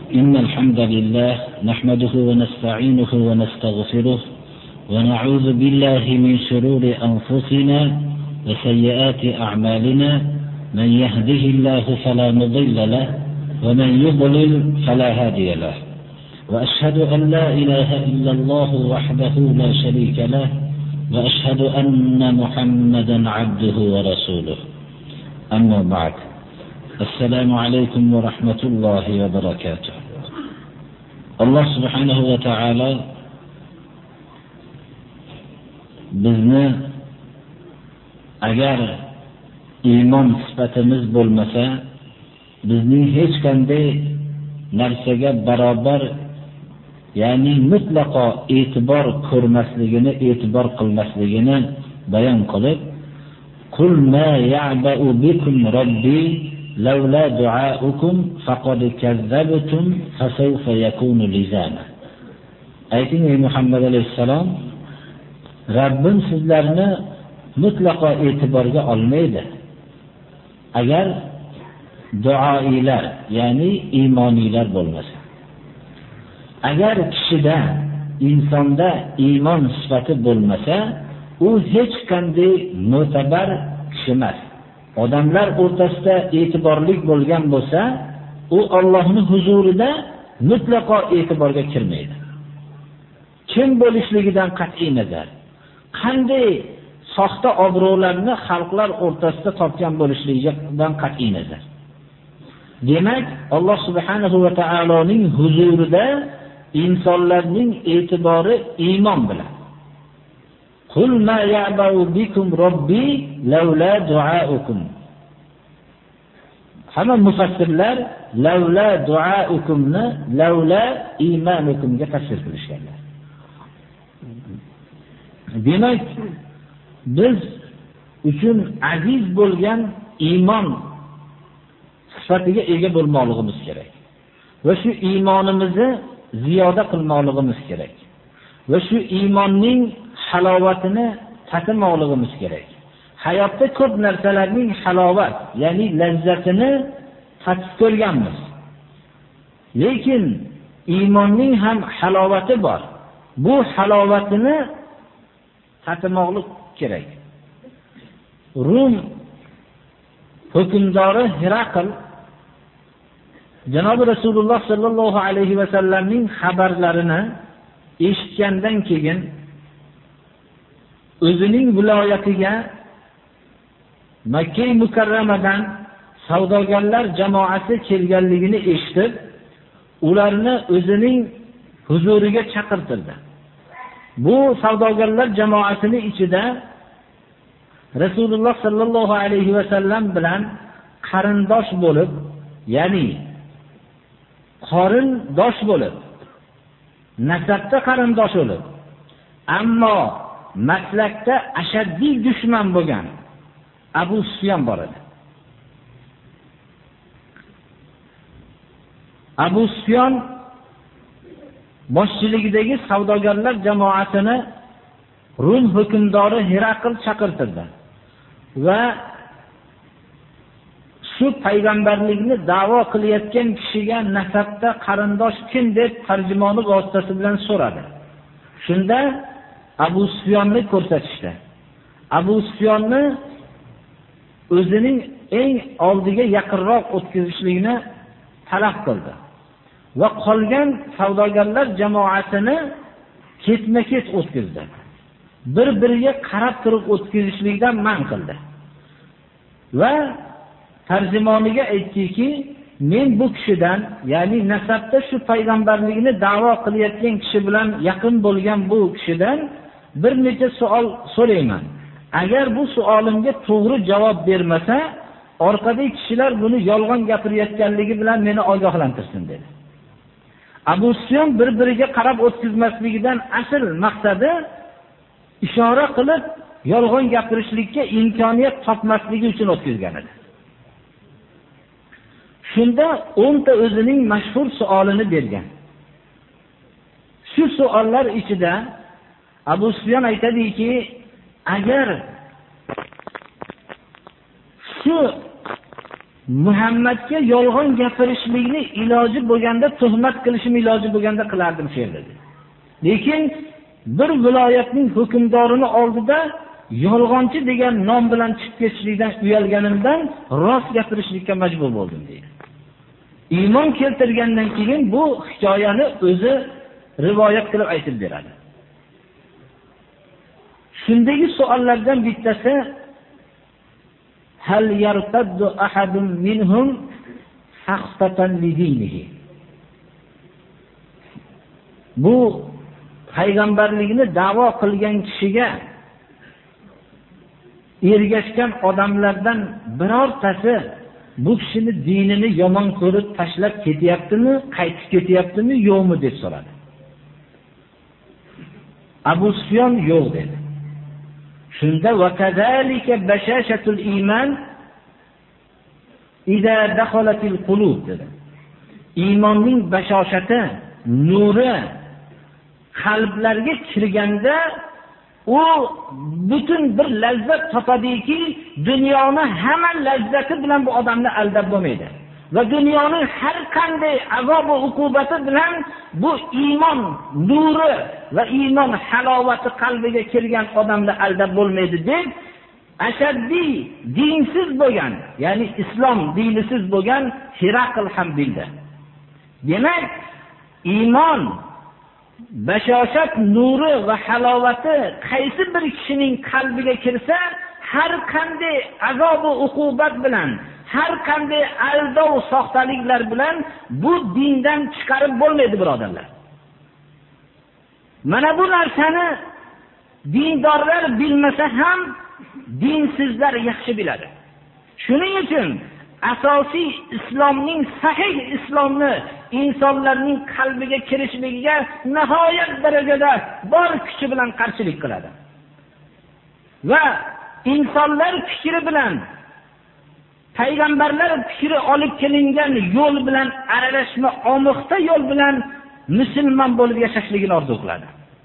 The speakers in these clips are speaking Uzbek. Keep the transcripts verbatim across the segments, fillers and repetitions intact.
إن الحمد لله نحمده ونستعينه ونستغفره ونعوذ بالله من شرور أنفسنا وسيئات أعمالنا. من يهده الله فلا مضل له ومن يضلل فلا هادي له. وأشهد أن لا إله إلا الله وحده لا شريك له وأشهد أن محمدا عبده ورسوله. أما بعد، السلام عليكم ورحمة الله وبركاته. الله سبحانه وتعالى bizni agar iymon sifatimiz bo'lmasa, bizning hech qanday narsaga barobar, ya'ni mutlaqo e'tibor ko'rmasligini, e'tibor qilmasligini bayon qilib, "Qul ma ya'ba'u bikum robbi lawla du'aukum faqad kazzabtum fasawfa yakunu lizama." Ayting ey Muhammad alayhisalom, Rabbim sizlarni mutlaqo e'tiborga olmaydi. Agar duoilar, ya'ni iymoniylar bo'lmasa. Agar kishida, insonda iymon sifati bo'lmasa, u hech qanday mo'tabar kishi emas. Odamlar o'rtasida e'tiborli bo'lgan bo'lsa, u Allohning huzurida mutlaqo e'tiborga kirmaydi. Kim bo'lishligidan qat'iy nazar, qanday soxta obro'larni xalqlar o'rtasida topgan bo'lishligidan qat'iy nazar. Demak, Alloh subhanahu va taoloning huzurida insonlarning e'tibori iymon bilan. Qul ma ya'ba'u bikum robbi lawla du'aukum. Hamma mufassirlar lawla du'aukumni lawla iymanukumga tafsir qilishganlar. Demak, biz uchun aziz bo'lgan iymon sifatiga ega bo'lmoqligimiz kerak. Va shu iymonimizni ziyoda qilmoqligimiz kerak. Va shu iymonning halovatini tatimoqligimiz kerak. Hayotda ko'p narsalarning halovat, ya'ni lazzatini tatib ko'rganmiz. Lekin iymonning ham halovati bor. Bu halovatini tatimoqlik kerak. Rum hukmdori Hiraql Janobi Rasululloh sallallohu alayhi va sallamning xabarlarini eshitgandan keyin o'zining viloyatiga Makka mukarramadan savdogarlar jamoasi kelganligini eshitib, ularni o'zining huzuriga chaqirtirdi. Bu savdogarlar jamoasining ichida Rasululloh sallallohu alayhi va sallam bilan qarindosh bo'lib, ya'ni qorindosh bo'lib, nasabda qarindosh bo'lib, ammo maslakda ashaddiy dushman bo'lgan Abu Sufyon bor edi. Abu Sufyon boshchiligidagi savdogarlar jamoasini Rum hukmdori Hiraql chaqirtirdi va shu payg'ambarlikni da'vo qilayotgan kishiga nasabda qarindosh kim deb tarjimoni vositasi bilan so'radi. Shunda Abu Sufyonni ko'rsatishdi. Abu Sufyonni o'zining eng oldiga yaqinroq o'tkazishlikni talab qildi va qolgan savdogarlar jamoasini ketma-ket o'tkazdi. Bir-biriga qarab turib o'tkazishlikdan man qildi. Va tarjimoniga aytdiki, men bu kishidan, ya'ni nasabda shu payg'ambarlikni da'vo qilayotgan kishi bilan yaqin bo'lgan bu kishidan bir necha savol so'rayman. Agar bu savolimga to'g'ri javob bermasa, orqadagi kishilar buni yolg'on gapirayotganligi bilan meni ogohlantirsin dedi. Abu Sufyon bir-biriga qarab o'tkazmasligidan asl maqsadi ishora qilib yolg'on gapirishlikka imkoniyat topmasligi uchun o'tkazgan edi. Shunda o'nta o'zining mashhur savolini bergan. Shu savollar ichida Abu Sufyon aytadiki, agar shu Muhammadga yolg'on gapirishlikni iloji bo'lganda, tuhmat qilishim iloji bo'lganda qilardim shu yerda. Lekin bir viloyatning hukmdorini oldida yolg'onchi degan nom bilan chiqib ketishlikdan uyalganimdan rost gapirishlikka majbur bo'ldim deydi. Iymon keltirgandan keyin bu hikoyani o'zi rivoyat qilib aytib beradi. Shundagi savollardan bittasi hal yartaddu ahadun minhum haqatan lidinihi. Bu payg'ambarlikni da'vo qilgan kishiga ergashgan odamlardan birortasi bu kishini dinini yomon ko'rib tashlab ketyaptimi, qaytib ketyaptimi, yo'qmi deb so'radi. Abu Sufyon yo'q dedi. Shunda va kadalika bashashatul iman idza dakhalatil qulub dedi. Iymonning bashoshati, nuri qalblarga kirganda u butun bir lazzat topadiki, dunyoni hamma lazzati bilan bu odamni aldab bo'lmaydi. Va dunyoning har qanday azob va uqubati bilan bu iymon nuri va iymon halovati qalbiga kirgan odamni aldab bo'lmaydi deb ashaddiy dinsiz bo'lgan, ya'ni islom dinisiz bo'lgan Hiraql ham bildi. Demak, iymon bashoshat nuri va halovati qaysi bir kishining qalbiga kirsa, har qanday azob va uqubat bilan, har qanday aldov soxtaliklar bilan bu dindan chiqarib bo'lmaydi, birodarlar. Mana bu narsani dindorlar bilmasa ham dinsizlar yaxshi biladi. Shuning uchun asosiy islomning, sahih islomni insonlarning qalbiga kirishligiga nihoyat darajada bor kuchi bilan qarshilik qiladi. Va insonlar fikri bilan, payg'ambarlar fikri olib kelingan yo'l bilan aralashma, omiqta yo'l bilan musulmon bo'lib yashashligini orzu qiladi.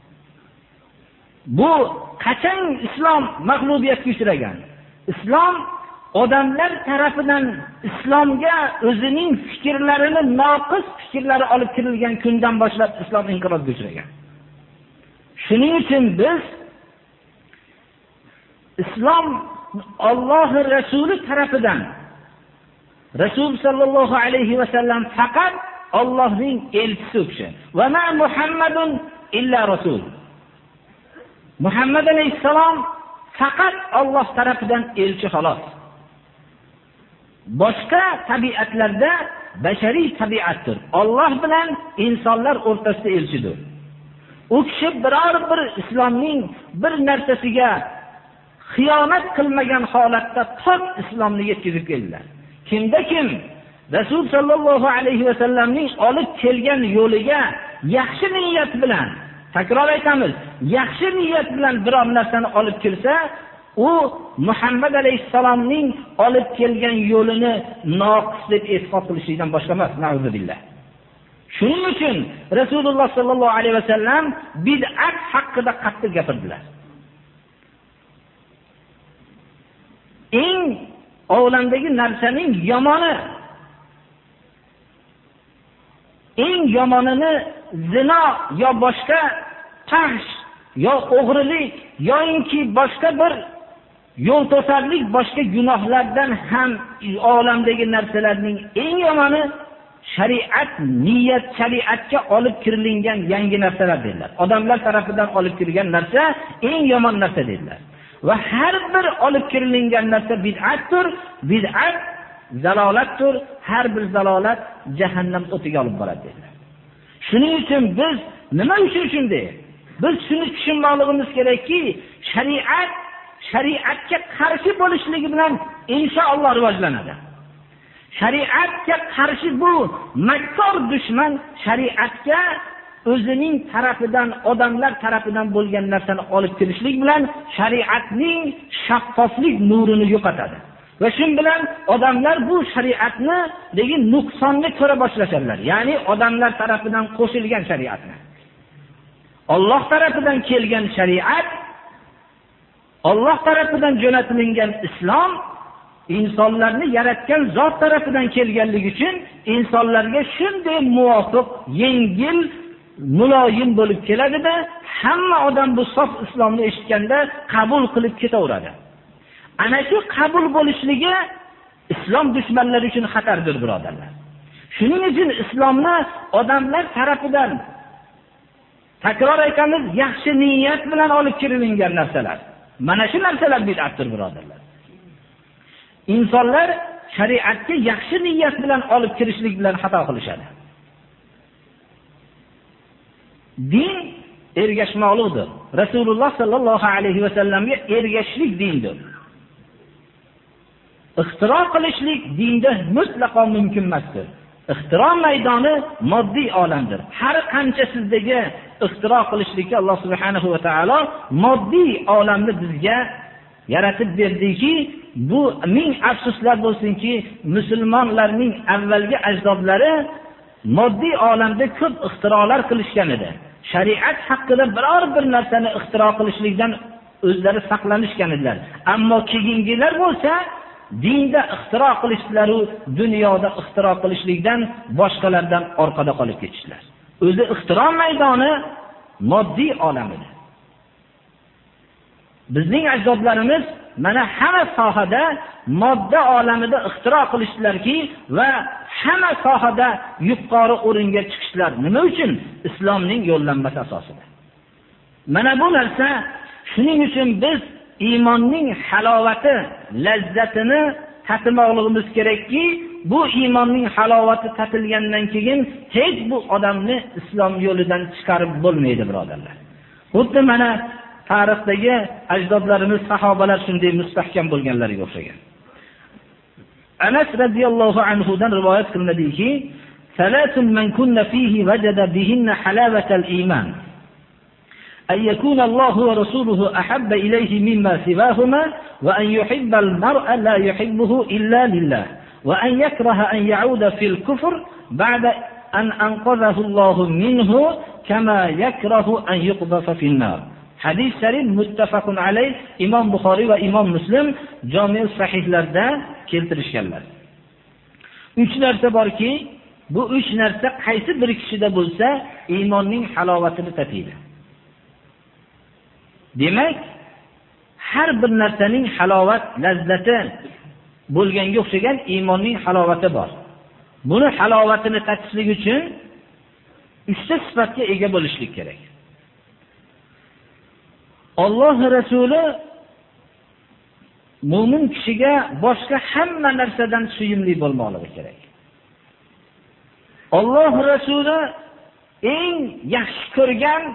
Bu qachon islom mag'lubiyatga uchragan? Islom odamlar tarafidan islomga o'zining fikrlarini, noqis fikrlari olib kirilgan kundan boshlab islom inqirozga uchragan. Shuning uchun biz islom Alloh Rasuli tarafidan, Rasul sallallohu alayhi va sallam faqat Allohning elchisi u kishi. Va ma Muhammadun illa rasul. Muhammad alayhisalom faqat Alloh tarafidan elchi xolos. Boshqa tabiatlarda bashariy tabiatdir. Alloh bilan insonlar o'rtasida elchidir. U kishi biror bir islomning bir narsasiga xiyonat qilmagan holatda pok islomni yetkazib keldilar. Kimda kim Rasul sallallohu alayhi va sallamning olib kelgan yo'liga yaxshi niyat bilan, takror aytamiz, yaxshi niyat bilan biror narsani olib kelsa, u Muhammad alayhisalomning olib kelgan yo'lini noqis deb e'tiqod qilishdan boshqa emas, na'uzubillah. Shuning uchun Rasululloh sallallohu alayhi va sallam bid'at haqida qattiq gapirdilar. Eng olamdagi narsaning yomoni, eng yomonini zino yo boshqa fahsh yo o'g'rilik yoinki boshqa bir yo'l to'sarlik, boshqa gunohlardan ham olamdagi narsalarning eng yomoni shariat, niyat, shariatga olib kirilingan yangi narsalar dedilar. Odamlar tarafidan olib kirilgan narsa eng yomon narsa dedilar. Va har bir olib kirilingan narsa bid'atdir, bid'at zalolatdir, har bir zalolat jahannam o'tiga olib boradi dedilar. Shuning uchun biz nima uchun shunday? Biz shuni tushunmoqligimiz kerakki, shariat shariatga qarshi bo'lishligi bilan inshaalloh rivojlanadi. Shariatga qarshi bu makkor dushman shariatga o'zining tarafidan, odamlar tarafidan bo'lgan narsani olib kirishlik bilan shariatning shaffoflik nurini yo'qotadi. Va shu bilan odamlar bu shariatni degi nuqsonni ko'ra boshlashadilar. Ya'ni odamlar tarafidan qo'shilgan shariatni. Alloh tarafidan kelgan shariat, Alloh tarafidan jo'natilgan islom insonlarni yaratgan zot tarafidan kelganligi uchun insonlarga shunday muvofiq, yengil, muloyim bo'lib keladida, hamma odam bu sof islomni eshitganda qabul qilib ketaveradi. Ana shu qabul bo'lishligi islom dushmanlari uchun xatardir, birodarlar. Shuning uchun islomni odamlar tarafidan, takror aytamiz, yaxshi niyat bilan olib kirilgan narsalar. Mana shu narsalar bid'atdir, birodarlar. İnsanlar shariatga yaxshi niyat bilan olib kirishlik bilan xato qilishadi. Din ergashmoqlikdir. Rasululloh sallallohu alayhi va sallamga ergashishlik dindir. Ixtiro qilishlik dinda mutlaqo mumkin emasdir. Ixtiro maydoni moddiy olamdir. Har qancha sizdagi ixtiro qilishlikka Alloh subhanahu va taolo moddiy olamni bizga yaratib berdiki, bu ming afsuslar bo'lsinki, musulmonlarning avvalgi ajdodlari moddiy olamda ko'p ixtirolar qilishgan edi. Shariat haqida biror bir narsani ixtiro qilishlikdan o'zlari saqlanishgan edilar. Ammo keyingilar bo'lsa, dinda ixtiro qilishdilar, dunyoda ixtiro qilishlikdan boshqalardan orqada qolib ketishdilar. O'zi ixtiro maydoni moddiy olam edi. Bizning ajdodlarimiz mana hamma sohada modda olamida ixtiro qilishdilarki va hamma sohada yuqori o'ringa chiqishlar. Nima uchun? Islomning yo'llanmasi asosida. Mana bu narsa, shuning uchun biz iymonning halovati, lazzatini tatmoqligimiz kerakki, bu iymonning halovati tatilgandan keyin hech bu odamni islom yo'lidan chiqarib bo'lmaydi, birodarlar. Xuddi mana tarixdagi ajdodlarimiz, sahobalar shunday mustahkam bo'lganlariga o'xshagan. Anas radhiyallohu anhu dan rivoyat qilinadiki, "Salatun man kunna fihi wajada bihinna halavatal iman. An yakuna Allahu wa rasuluhu ahabba ilayhi mimma siwahuma wa an yuhibba al-mar'a la yuhibbuhu illa lillah wa an yakraha an ya'uda fil kufr ba'da an anqadhahu Allahu minhu kama yakrahu an yuqdhafa fin nar." Hadis sharif muttafaqun alayh, Imom Buxoriy va Imom Muslim jami' sahihlarda keltirishganlar. Uch narsa borki, bu uch narsa qaysi bir kishida bo'lsa, iymonning halovatini tatiydi. Demak, har bir narsaning halovat, lazzati bo'lganga o'xshagan iymonning halovati bor. Buni halovatini tatishlik uchun uchta sifatga ega bo'lishlik kerak. Alloh Rasuli mu'min kishiga boshqa hamma narsadan suyimli bo'lmoqligi kerak. Alloh Rasuli eng yaxshi ko'rgan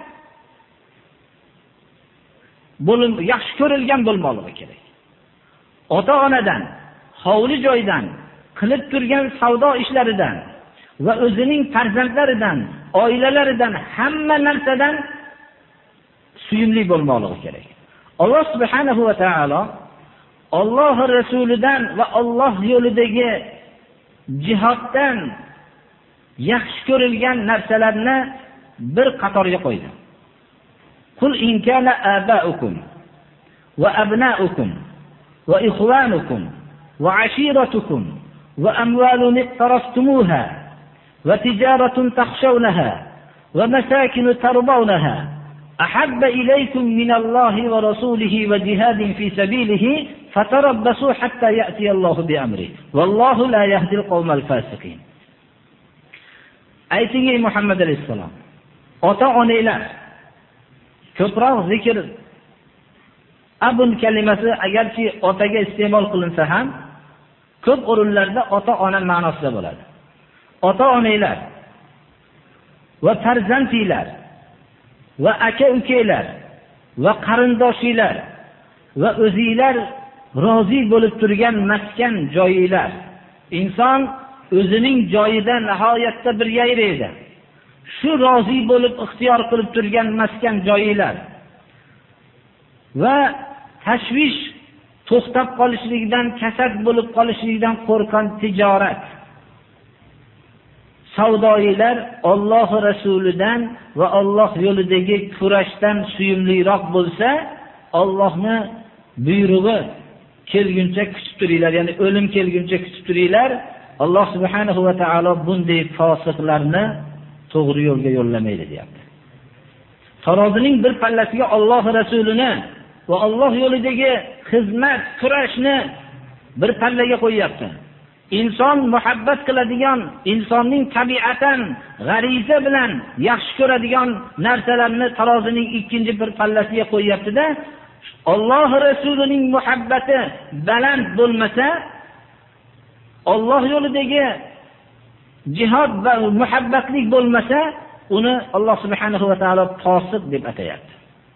bo'lim, yaxshi ko'rilgan bo'lmoqligi kerak. Ota-onadan, hovli joydan, qilib turgan savdo ishlaridan va o'zining farzandlaridan, oilalaridan, hamma narsadan suyimli bo'lmoqligi kerak. Alloh subhanahu va taolo Alloh Rasulidan va Alloh yo'lidagi jihoddan yaxshi ko'rilgan narsalarni bir qatorga qo'ydi. Qul in kana aba'ukum va abna'ukum va ikhwanukum va ashiratukum va amwalun iqtaraftumuha va tijaratun takhshawnaha va masakin tarbawnaha أحب إليكم من الله ورسوله وجهاد في سبيله فتربصوا حتى يأتي الله بأمره والله لا يهدي القوم الفاسقين. Ayting ey Muhammad alayhisalom, ota-onalar ko'proq zikr abun kalimasi agarchi otaga iste'mol qilinsa ham ko'p o'rinlarda ota-ona ma'nosida bo'ladi. Ota-onalar va farzandlar va aka-ukalar va qarindoshlar va o'zinglar rozi bo'lib turgan maskan joylar. Inson o'zining joyida nihoyatda bir yayraydi. Shu rozi bo'lib ixtiyor qilib turgan maskan joylar va tashvish to'xtab qolishligidan, kasad bo'lib qolishligidan qo'rqan tijorat, savdoyilar Alloh Rasulidan va Alloh yo'lidagi kurashdan suyumliroq bo'lsa, Allohning buyrug'i kelguncha kutib turinglar, ya'ni o'lim kelguncha kutib turinglar. Alloh subhanahu va taolo bunday fosiqlarni to'g'ri yo'lga yo'llamaydi deyapti. Tarozining bir pallasiga Alloh rasulini va Alloh yo'lidagi xizmat, kurashni bir pallaga qo'yapti. Inson muhabbat qiladigan, insonning tabiatan g'ariza bilan yaxshi ko'radigan narsalarni tarozining ikkinchi bir pallasiga qo'yapti-da, Alloh rasulining muhabbati baland bo'lmasa, Alloh yo'lidagi jihad va muhabbatlik bo'lmasa, uni Alloh subhanahu va taolo fosiq deb atayapti.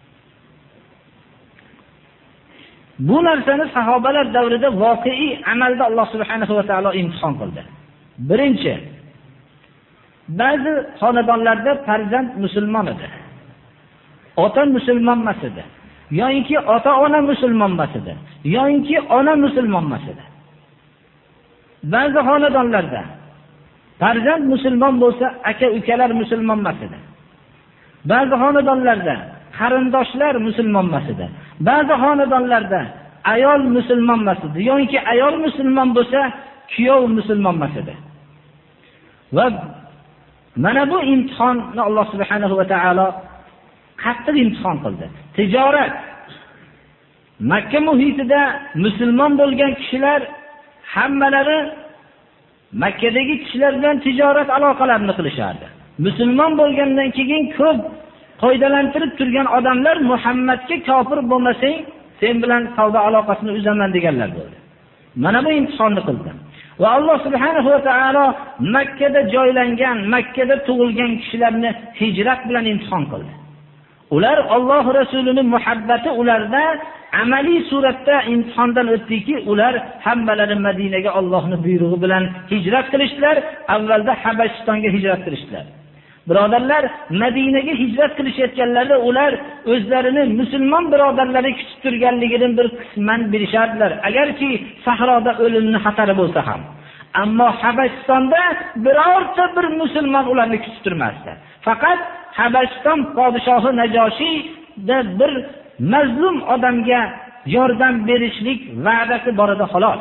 Bu narsani sahobalar davrida voqei amalda Alloh subhanahu va taolo imtihon qildi. Birinchi, ba'zi xonadonlarda farzand musulmon edi. Ota musulmon emas edi. Yo'inki ota-ona musulmon emas edi. Yo'inki ona musulmon emas edi. Ba'zi xonadonlarda farzand musulmon bo'lsa, aka-ukalar musulmon emas edi. Ba'zi xonadonlarda qarindoshlar musulmon emas edi. Ba'zi xonadonlarda ayol musulmon emas edi. Yo'inki ayol musulmon bo'lsa, kuyov musulmon emas edi. Va mana bu imtihonni Alloh subhanahu va taolo qattiq imtihon qildi. Tijorat Makka muhitida musulmon bo'lgan kishilar hammalari Makkadagi kishilar bilan tijorat aloqalarini qilishardi. Musulmon bo'lgandan keyin ko'p foydalantirib turgan odamlar Muhammadga kofir bo'lmasang, sen bilan savdo aloqasini uzaman deganlar bo'ldi. Mana bu imtihonni qildi. Va Alloh subhanahu va taolo Makkada joylangan, Makkada tug'ilgan kishilarni hijrat bilan imtihon qildi. Ular Alloh rasulining muhabbati ularda amaliy suratda imtihondan o'tdiki, ular hammalari Madinaga Allohning buyrug'i bilan hijrat qilishdilar. Avvalda Habashistonga hijrat qilishdilar. Birodarlar, Madinaga hijrat qilishayotganlarida ular o'zlarini musulmon birodarlari kutib turganligidan bir qisman bilishardilar. Agarki sahroda o'limning xatari bo'lsa ham. Ammo Habashistonda birorta bir musulmon ularni kutib turmasdi. Faqat Habashiston podshohi Najoshiyda bir mazlum odamga yordam berishlik va'dasi bor edi xolos.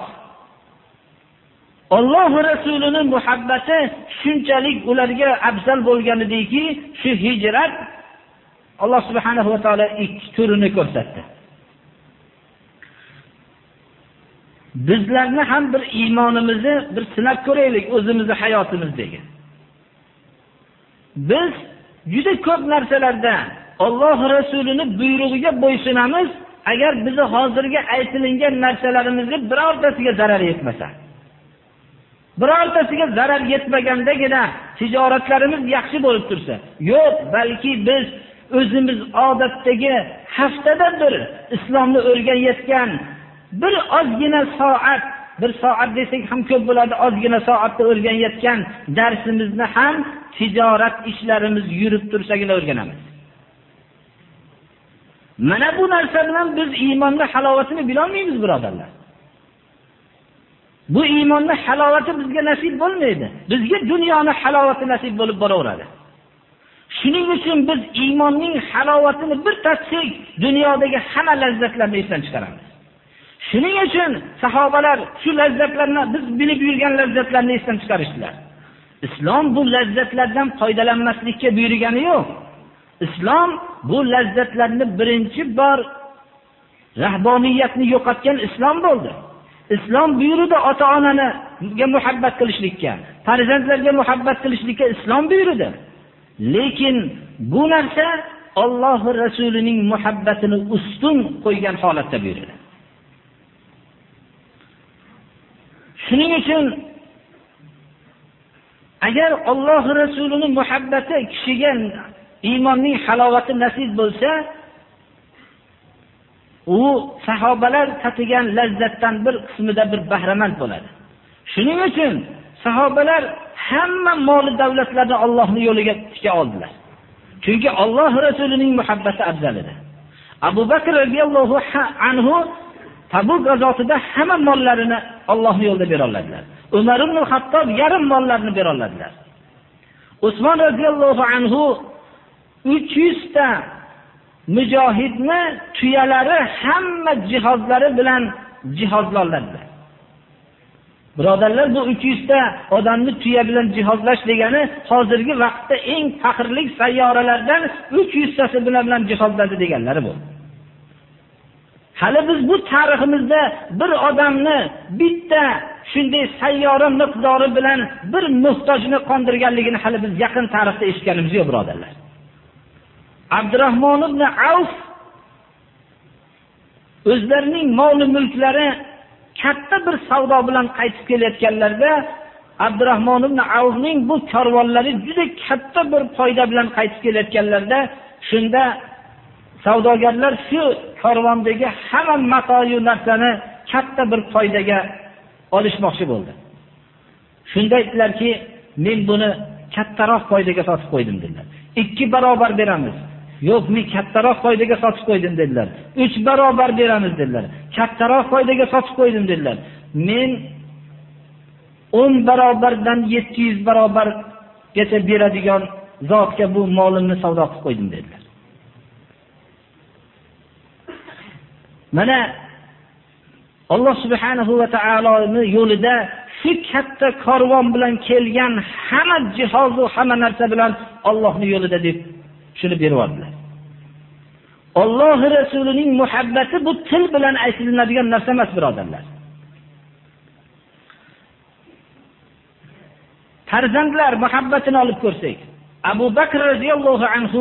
Alloh rasulining muhabbati shunchalik ularga afzal bo'lganidiki, shu hijrat Alloh subhanahu va taolo ikki turini ko'rsatdi. Bizlarni ham bir iymonimizni bir sinab ko'raylik o'zimizning hayotimizdagi. Biz juda ko'p narsalarda Alloh rasulining buyrug'iga bo'ysunamiz, agar bizni hozirga aytilingan narsalarimizga birortasiga zarar yetmasa. Birortasiga zarar yetmagandagina tijoratlarimiz yaxshi bo'lib tursa, yo'q, balki biz o'zimiz odatdagi haftada bir islomni o'rganayotgan bir ozgina soat, bir soat desak ham ko'p bo'ladi, ozgina soatda o'rganayotgan darsimizni ham tijorat ishlarimiz yurib tursagina o'rganamiz. Mana bu narsa bilan biz iymonning halovatini bila olmaymiz, birodarlar. Bu iymonning halovati bizga nasib bo'lmaydi. Bizga dunyoning halovati nasib bo'lib boraveradi. Shuning uchun biz iymonning halovatini bir tatsak, dunyodagi hamma lazzatlarni esdan chiqaramiz. Shuning uchun sahobalar shu lazzatlarni, biz bilib yurgan lazzatlarni esdan chiqarishdilar. Islom bu lazzatlardan foydalanmaslikka buyurgani yo'q. Islom bu lazzatlarni birinchi bor rahboniyatni yo'qotgan islom bo'ldi. Islom buyurdi ota-onaga muhabbat qilishlikka, farzandlarga muhabbat qilishlikka islom buyurdi. Lekin bu narsa Alloh rasulining muhabbatini ustun qo'ygan holatda buyurdi. Shuning uchun agar Alloh rasulining muhabbati kishiga iymonning halovati nasib bo'lsa, u sahobalar tatigan lazzatdan bir qismida bir bahramand bo'ladi. Shuning uchun sahobalar hamma mol davlatlarni Allohning yo'liga tika oldilar. Chunki Alloh rasulining muhabbati afzal edi. Abu Bakr radhiyallohu anhu Tabuk g'azotida hamma mollarini Allohning yo'lida bera oladilar. Umar ibn Xattob yarim mollarini bera oladilar. Usmon radhiyallohu anhu uch yuz ta mujohidni tuyalari hamma jihozlari bilan jihozlanadilar. Birodarlar, bu uch yuz ta odamni tuya bilan jihozlash degani hozirgi vaqtda eng faxrli sayyoralardan uch yuz tasi bilan jihozladi deganlari bu. Hali biz bu tariximizda bir odamni bitta shunday sayyora miqdori bilan bir muhtojni qondirganligini hali biz yaqin tarixda eshitganimiz yo'q, birodarlar. Abdurrahmon ibn Avf o'zlarining mol-u mulklari katta bir savdo bilan qaytib kelayotganlarida Abdurrahmon ibn Avfning bu karvonlari juda katta bir foyda bilan qaytib kelayotganlarida shunda savdogarlar shu karvondagi hamma matoyu narsani katta bir foydaga olishmoqchi bo'ldi. Shunda aytdilarki, men buni kattaroq foydaga sotib qo'ydim dedilar. ikki barobar beramiz. Yo'q, men kattaroq foydaga sotib qo'ydim dedilar. uch barobar beramiz dedilar. Kattaroq foydaga sotib qo'ydim dedilar. Men o'n barobardan yetti yuz barobargacha beradigan zotga bu molimni savdo qilib qo'ydim dedilar. Mana Alloh subhanahu va taoloning yo'lida shu katta karvon bilan kelgan hamma jihoz va hamma narsa bilan Allohning yo'lida deb shuni beribdilar. Alloh rasulining muhabbati bu til bilan aytiladigan narsa emas, birodarlar. Farzandlar muhabbatini olib ko'rsak, Abu Bakr radhiyallohu anhu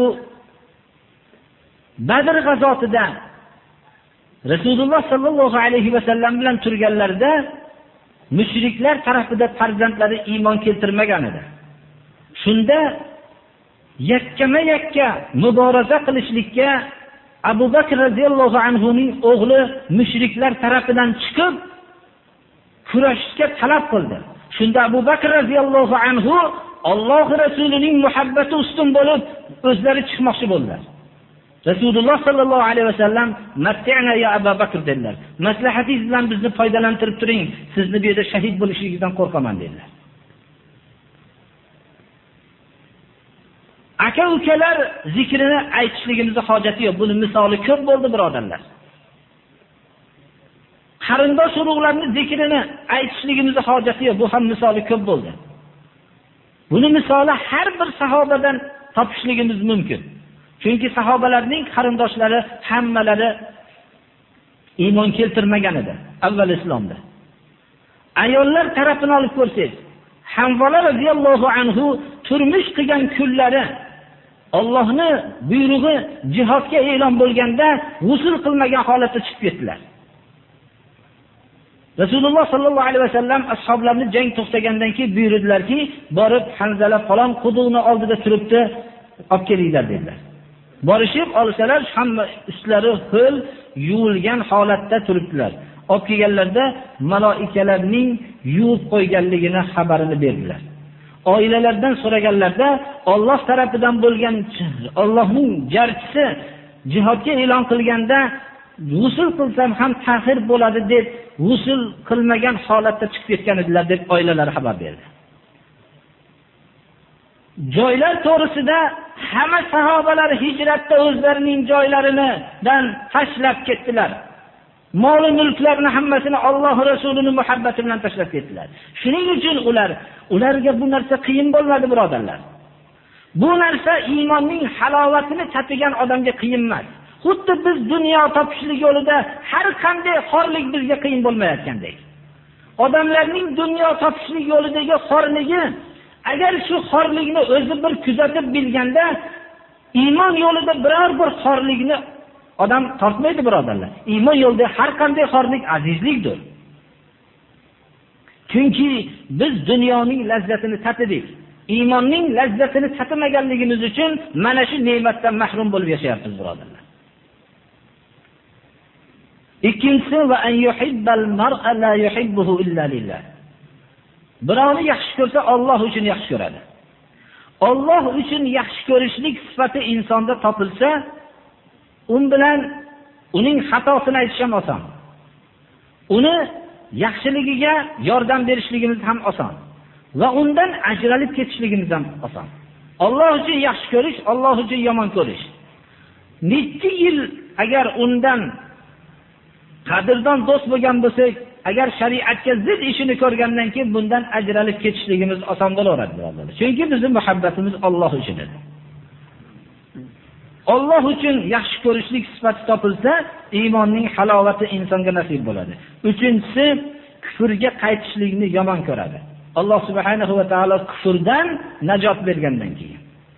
Badr g'azotida Rasululloh sallallohu alayhi va sallam bilan turganlarida mushriklar tarafida farzandlari iymon keltirmagan edi. Shunda yakkama-yakka muboraza qilishlikka Abu Bakr radhiyallohu anhu ning o'g'li mushriklar tarafidan chiqib kurashishga talab qildi. Shunda Abu Bakr radhiyallohu anhu Alloh rasulining muhabbati ustun bo'lib o'zlari chiqmoqchi bo'ldilar. Rasululloh sallallohu alayhi va sallam "Matti'na ya Abu Bakr" dedilar. Maslahatingiz bilan bizni foydalantirib turing, sizni bu yerda shahid bo'lishingizdan qo'rqaman dedilar. Aka-ukalar zikrini aytishligimizga hojati yo'q. Buning misoli ko'p bo'ldi, birodarlar. Qarindosh urug'larning zikrini aytishligimizga hojati yo'q. Bu ham misoli ko'p bo'ldi. Buni misoli har bir sahobadan topishligimiz mumkin. Chunki sahobalarning qarindoshlari hammalari iymon keltirmagan edi avval islomda. Ayollar tarafini olib ko'rsangiz, Hanzala radhiyallohu anhu turmush qilgan kunlari Allohning buyrug'i jihodga e'lon bo'lganda g'usl qilmagan holatda chiqib ketdilar. Rasululloh sallallohu alayhi vasallam ashoblarni jang to'xtagandan keyin buyurdilarki, borib Hanzala falon quduqni oldida turibdi, olib kelinglar dedilar. Borishib olsalar, hamma ustlari ho'l yuvilgan holatda turibdilar. Olib kelganlarda malaikalarning yuvib qo'yganligini xabarini berdilar. Oilalardan so'raganlarda Alloh tarafidan bo'lgan Allohning jarchisi jihodga e'lon qilganda g'usl qilsam ham ta'xir bo'ladi deb g'usl qilmagan holatda chiqib ketgan edilar deb oilalari xabar berdi. Joylar to'g'risida hamma sahobalar hijratda o'zlarining joylaridan tashlab ketdilar. Mol va mulklarni hammasini Alloh rasulining muhabbati bilan tashlab ketdilar. Shuning uchun ular ularga bu narsa qiyin bo'lmadi, birodarlar. Bu narsa iymonning halovatini tatigan odamga qiyin emas. Xuddi biz dunyo topishlik yo'lida har qanday xorlik bizga qiyin bo'lmayotgandek. Odamlarning dunyo topishlik yo'lidagi xorligi, agar shu xorlikni o'zi bir kuzatib bilganda, iymon yo'lida biror bir xorlikni odam tortmaydi, birodarlar. Iymon yo'lida har qanday xorlik azizlikdir. Chunki biz dunyoning lazzatini tatidik. Iymonning lazzatini tatimaganligimiz uchun mana shu ne'matdan mahrum bo'lib yashayapmiz, birodarlar. Ikkinchisi va an yuhibbal mar'a la yuhibbuhu illa lillah. Birovni yaxshi ko'rsa Alloh uchun yaxshi ko'radi. Alloh uchun yaxshi ko'rishlik sifati insonda topilsa, un bilan uning xatosini aytish ham oson. Uni yaxshiligiga yordam berishligimiz ham oson va undan ajralib ketishligimiz ham oson. Alloh uchun yaxshi ko'rish, Alloh uchun yomon ko'rish. Necha yil agar undan qadrdon do'st bo'lgan bo'lsak, agar shariatga zid ishini ko'rgandan keyin bundan ajralib ketishligimiz oson bo'laveradi, birodarlar. Chunki bizning muhabbatimiz Alloh uchun edi. Alloh uchun yaxshi ko'rishlik sifati topilsa, iymonning halovati insonga nasib bo'ladi. Uchinchisi, kufrga qaytishlikni yomon ko'radi. Alloh subhanahu va taolo kufrdan najot bergandan keyin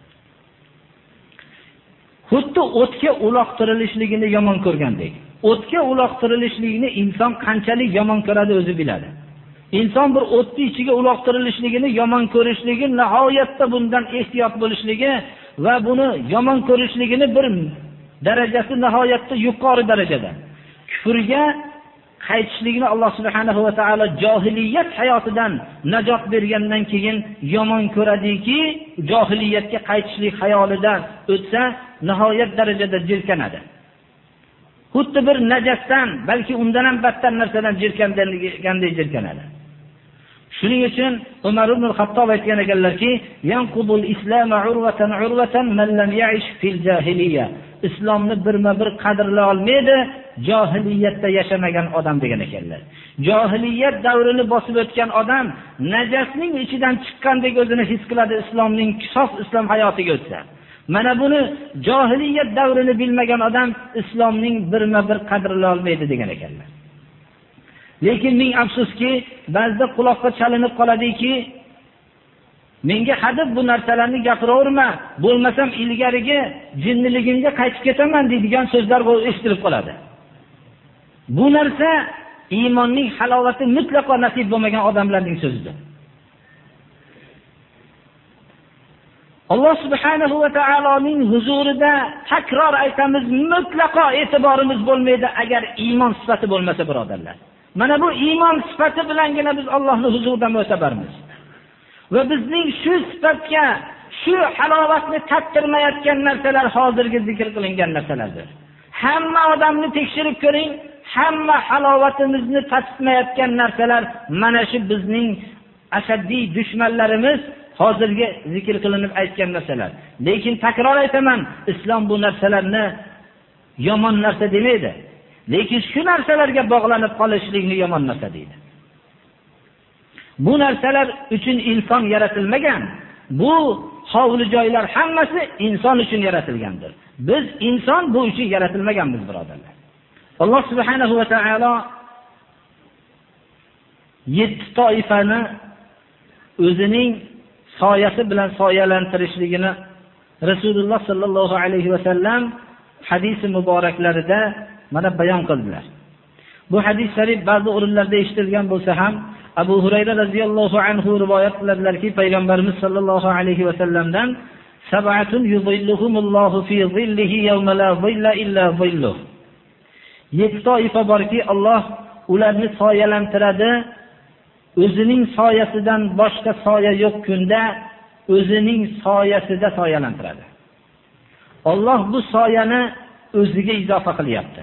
xuddi o'tga uloqtirilishligini yomon ko'rgandek. O'tga uloqtirilishligini inson qanchalik yomon ko'radi o'zi biladi. Inson bir o'tning ichiga uloqtirilishligini yomon ko'rishligi, nihoyatda bundan ehtiyot bo'lishligi va buni yomon ko'rishligini bir darajasi nihoyatda yuqori darajada. Kufrga qaytishligini Alloh subhanahu va taolo johiliyat hayotidan najot bergandan keyin yomon ko'radiki, johiliyatga qaytishlik hayolidan o'tsa nihoyat darajada jirkanadi. Xuddi bir najasdan, balki undan ham battar narsadan jirkangandek jirkanadi. Shuning uchun Umar ibn al-Xattob aytgan ekanlarki, yanqudul islama urvatan urvatan man lam ya'ish fil jahiliya. Islomni birma-bir qadrlay olmaydi, johiliyatda yashamagan odam degan ekanlar. Johiliyat davrini bosib o'tgan odam najasning ichidan chiqqandek o'zini his qiladi, islomning sof islom hayotiga o'tsa. Mana buni johiliyat davrini bilmagan odam islomning birma-bir qadrlay olmaydi degan ekanlar. Lekin ming afsuski, ba'zida quloqqa chalinib qoladiki, menga hadib bu narsalarni gapiraverma, bo'lmasam ilgarigi jinniligimga qaytib ketaman deydigan so'zlar eshitilib qoladi. Bu narsa iymonning halovati mutlaqo nasib bo'lmagan odamlarning so'zidir. Alloh subhanahu va taoloning huzurida takror aytamiz, mutlaqo e'tiborimiz bo'lmaydi agar iymon sifati bo'lmasa, birodarlar. Mana bu iymon sifati bilangina biz Allohning huzuridan mo'tabarmiz. Va bizning shu sifatga, shu halovatni tattirmayotgan narsalar hozirgi zikr qilingan narsalardir. Hamma odamni tekshirib ko'ring, hamma halovatimizni tattirmayotgan narsalar mana shu bizning ashaddiy dushmanlarimiz hozirgi zikr qilinib aytgan narsalar. Lekin takror aytaman, islom bu narsalarni yomon narsa demaydi. Lekin shu narsalarga bog'lanib qolishlikni yomon narsa deydi. Bu narsalar uchun inson yaratilmagan. Bu hovli joylar hammasi inson uchun yaratilgandir. Biz inson bu uchun yaratilmaganmiz, birodarlar. Alloh subhanahu va taolo yetti toifani o'zining soyasi bilan soyalantirishligini Rasululloh sallallohu alayhi va sallam hadisi muboraklarida mana bayon qildilar. Bu hadis sharif ba'zi o'rinlarda eshitilgan bo'lsa ham, Abu Hurayra radhiyallohu anhu rivoyat qiladilarki, payg'ambarimiz sallallohu alayhi va sallamdan sab'atun yuzilluhumullohu fi zillihi yawma la zilla illa zilluh. Yetti toifa borki, Alloh ularni soyalantiradi, o'zining soyasidan boshqa soya yo'q kunda o'zining soyasida soyalantiradi. Alloh bu soyani o'ziga izofa qilyapti.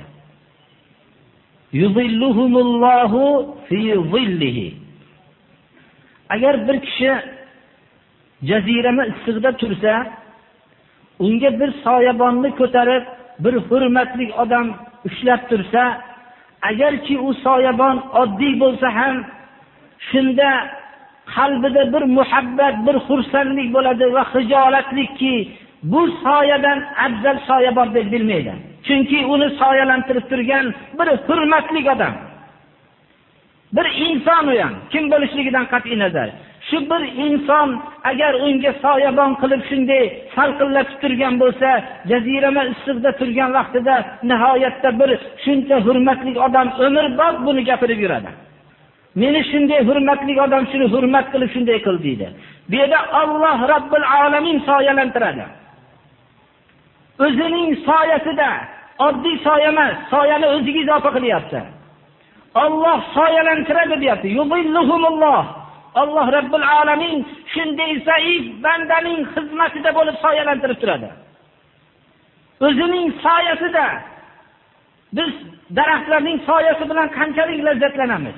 Yuzilluhumullohu fi zillihi. Agar bir kishi jazirama issiqda tursa, unga bir soyabonni ko'tarib, bir hurmatli odam ushlab tursa, agarki u soyabon oddiy bo'lsa ham, shunda qalbida bir muhabbat, bir xursandlik bo'ladi va xijolatlikki, bu soyadan afzal soyabon deb bilmaydi. Chunki uni soyalantirib turgan bir hurmatli odam, bir inson u ham, kim bo'lishligidan qat'iy nazar. Shu bir inson agar unga soyabon qilib shunday salqinlatib turgan bo'lsa, jazirama issiqda turgan vaqtida nihoyatda bir shuncha hurmatli odam umrbod buni gapirib yuradi. Meni shunday hurmatli odam shuni hurmat qilib shunday qil deydi. Bu yerda Alloh Rabbul Alamin soyalantiradi. O'zining soyasida, oddiy soya emas, soyani o'ziga izofa qilyapti. Alloh soyalantiradi deyapti. Yuzilluhumulloh. Alloh Rabbul Alamin shunday zaif bandaning xizmatida bo'lib soyalantirib turadi. O'zining soyasida biz daraxtlarning soyasi bilan qanchalik lazzatlanamiz.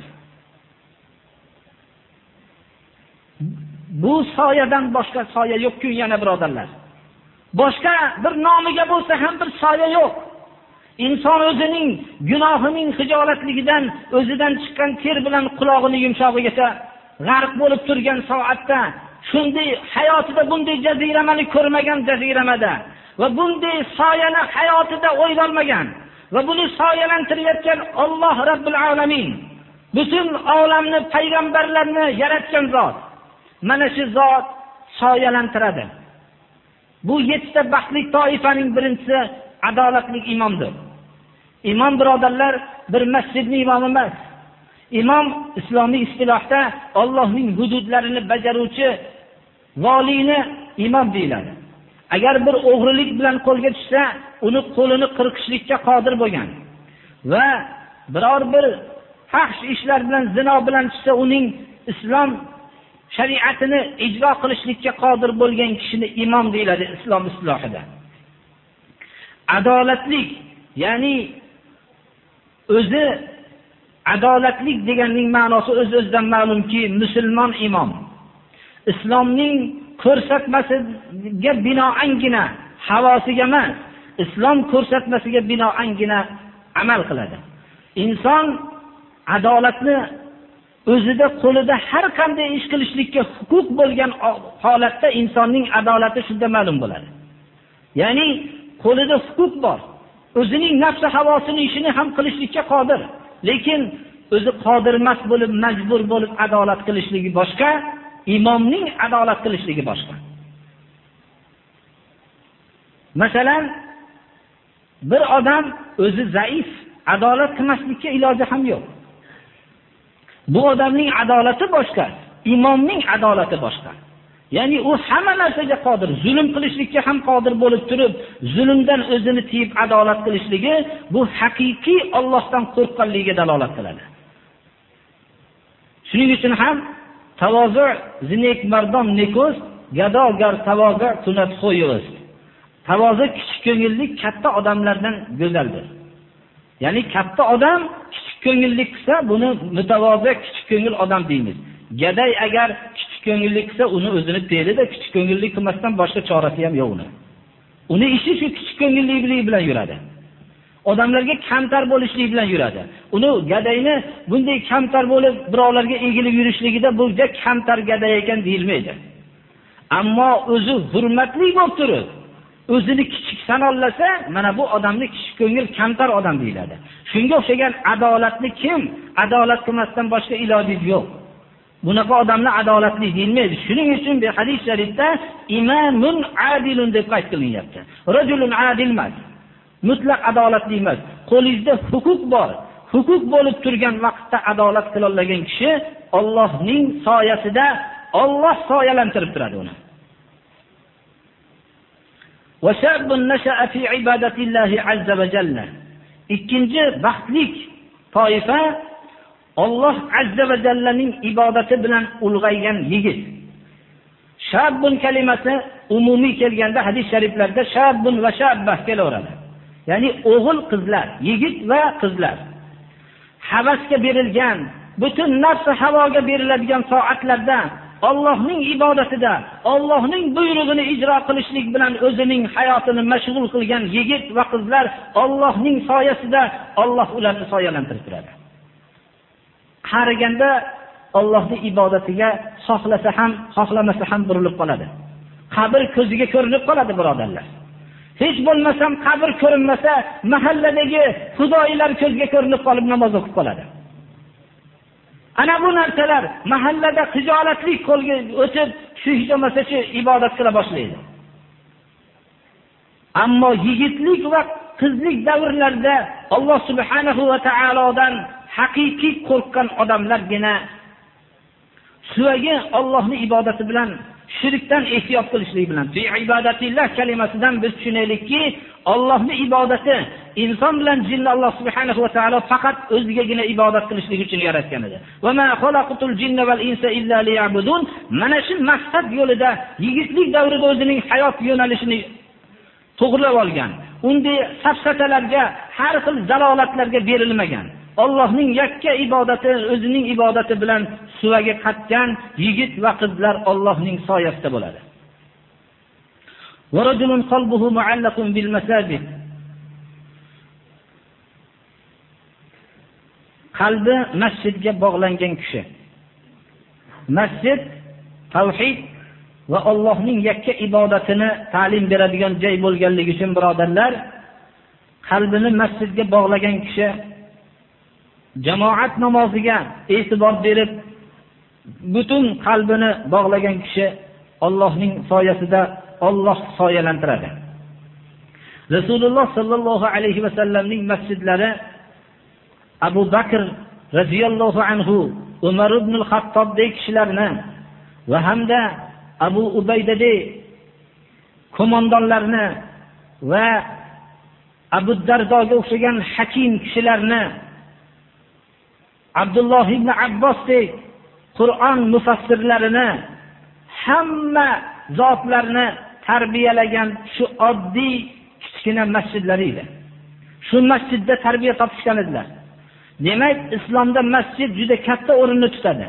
Bu soyadan boshqa soya yo'q-ku yana, birodarlar. Boshqa bir nomiga bo'lsa ham bir soya yo'q. Inson o'zining gunohining hijolatligidan, o'zidan chiqqan ter bilan qulog'ini yumshog'igacha g'arq bo'lib turgan soatda, shunday hayotida bunday jaziramani ko'rmagan jaziramada va bunday soyani hayotida o'ylolmagan va buni soyalantirayotgan Alloh Rabbul Alamin, butun olamni, payg'ambarlarni yaratgan zot. Mana shu zot soyalantiradi. Bu yettita baxtli toifaning birinchisi adolatli imomdir. Imom birodarlar bir masjidning imomi emas. Imom islomiy istilohda Allohning hududlarini bajaruvchi valini imom deyiladi. Agar bir o'g'rilik bilan qo'lga tushsa, uni qo'lini qirqishlikka qodir bo'lgan va biror bir fahsh ishlar bilan, zino bilan tushsa, uning islom shariatini ijro qilishlikka qodir bo'lgan kishini imom deyiladi islom istilohida. Adolatlik, ya'ni o'zi adolatlik deganning ma'nosi o'z-o'zidan ma'lumki, musulmon imom islomning ko'rsatmasiga binoangina, havosiga emas, islom ko'rsatmasiga binoangina amal qiladi. Inson adolatni o'zida, qo'lida har qanday ish qilishlikka huquq bo'lgan holatda insonning adolati shunda ma'lum bo'ladi. Ya'ni qo'lida huquq bor, o'zining nafsi havosini ishini ham qilishlikka qodir, lekin o'zi qodir emas bo'lib, majbur bo'lib adolat qilishligi boshqa, imomning adolat qilishligi boshqa. Masalan, bir odam o'zi zaif, adolat qilmaslikka iloji ham yo'q. Bu odamning adolati boshqa, imomning adolati boshqa. Ya'ni u hamma narsaga qodir, zulm qilishlikka ham qodir bo'lib turib, zulmdan o'zini tiyib adolat qilishligi bu haqiqiy Allohdan qo'rqqanligiga dalolat qiladi. Shuning uchun ham tavozu zinek mardon nekoz, gadogar tavozu tunat xo'yoz. Tavozu kichik ko'ngillik katta odamlardan go'zaldir. Ya'ni katta odam kichik ko'ngillik qilsa, buni mutavozi kichik ko'ngil odam deymiz. Gaday agar kichik ko'ngillik qilsa, uni o'zini pelida kichik ko'ngillik qilmasdan boshqa chorasi ham yo'q uni. Uni ishi shu kichik ko'ngillik bilan yuradi. Odamlarga kamtar bo'lishlik bilan yuradi. Uni gadayni bunday kamtar bo'lib birovlarga egilib yurishligida bu juda kamtar gaday ekan deyilmaydi. Ammo o'zi hurmatli bo'lib turib, o'zini kichik sanollasa, mana bu odamni kichik ko'ngil, kamtar odam deyiladi. Shunga o'xshagan adolatni kim adolat qilmasdan boshqa iloji yo'q. Bunaqa odamlar adolatli deyilmaydi. Shuning uchun bu hadis sharifda imamun adilun deb qayd qilinyapti. Rajulun adil emas, mutlaq adolatli emas. Qo'lingizda huquq bor, huquq bo'lib turgan vaqtda adolat qila olgan kishi Allohning soyasida, Alloh soyalantirib turadi uni. Va shabun nasha'a fi ibadatillahi azza va jalla. Ikkinchi baxtlik toifa Alloh azza va jallaning ibodati bilan ulg'aygan yigit. Shabbun kalimasi umumiy kelganda hadis shariflarda shabbun va shabbah kelaveradi. Ya'ni o'g'il qizlar, yigit va qizlar. Havasga berilgan, butun nafsi havoga beriladigan soatlarda Allohning ibodatida, Allohning buyrug'ini ijro qilishlik bilan o'zining hayotini mashg'ul qilgan yigit va qizlar Allohning soyasida, Alloh ularni soyalantirib turadi. Qariganda Allohning ibodatiga xohlasa ham, xohlamasa ham burilib qoladi. Qabr ko'ziga ko'rinib qoladi, birodarlar. Hech bo'lmasam qabr ko'rinmasa, mahalladagi xudoylar ko'zga ko'rinib qolib namoz o'qib qoladi. Ana bu narsalar mahallada xijolatlik qo'lga o'tib, shu hech bo'lmasa-chi ibodat qila boshlaydi. Ammo yigitlik va qizlik davrlarida Alloh subhanahu va taolodan haqiqiy qo'rqqan odamlargina suvaga Allohning ibodati bilan shirkdan ehtiyot qilishlik bilan. Fi ibadatillah kalimasidan biz tushunaylikki, Allohning ibodati inson bilan jinni Alloh subhanahu va taolo faqat o'zigagina ibodat qilishlik uchun yaratgan edi. Va ma xalaqtul jinna val insa illa liya'budun. Mana shu maqsad yo'lida yigitlik davrida o'zining hayot yo'nalishini to'g'rilab olgan. Unday safsatalarga, har xil zalolatlarga berilmagan. Allohning yakka ibodati, o'zining ibodati bilan suvaga qatgan yigit va qizlar Allohning soyasida bo'ladi. Va rajulun qalbuhu mu'allaqun bil masajid. qalbi masjidga bog'langan kishi. Masjid tavhid va Allohning yakka ibodatini ta'lim beradigan joy bo'lganligi uchun birodarlar, qalbini masjidga bog'lagan kishi jamoat namoziga e'tibor berib, butun qalbini bog'lagan kishi Allohning soyasida Alloh soyalantiradi. Rasululloh sallallohu alayhi va sallamning masjidlari Abu Bakr radhiyallohu anhu, Umar ibn al-Xattobdek kishilarni va hamda Abu Ubaydadek qo'mondonlarni va Abu Dardoga o'xshagan hakim kishilarni, Abdulloh ibn Abbosdek Qur'on mufassirlarini, hamma zotlarni tarbiyalagan shu oddiy kichkina masjidlar edi. Shu masjidda tarbiya topishgan edilar. Demak, islomda masjid juda katta o'rinni tutadi.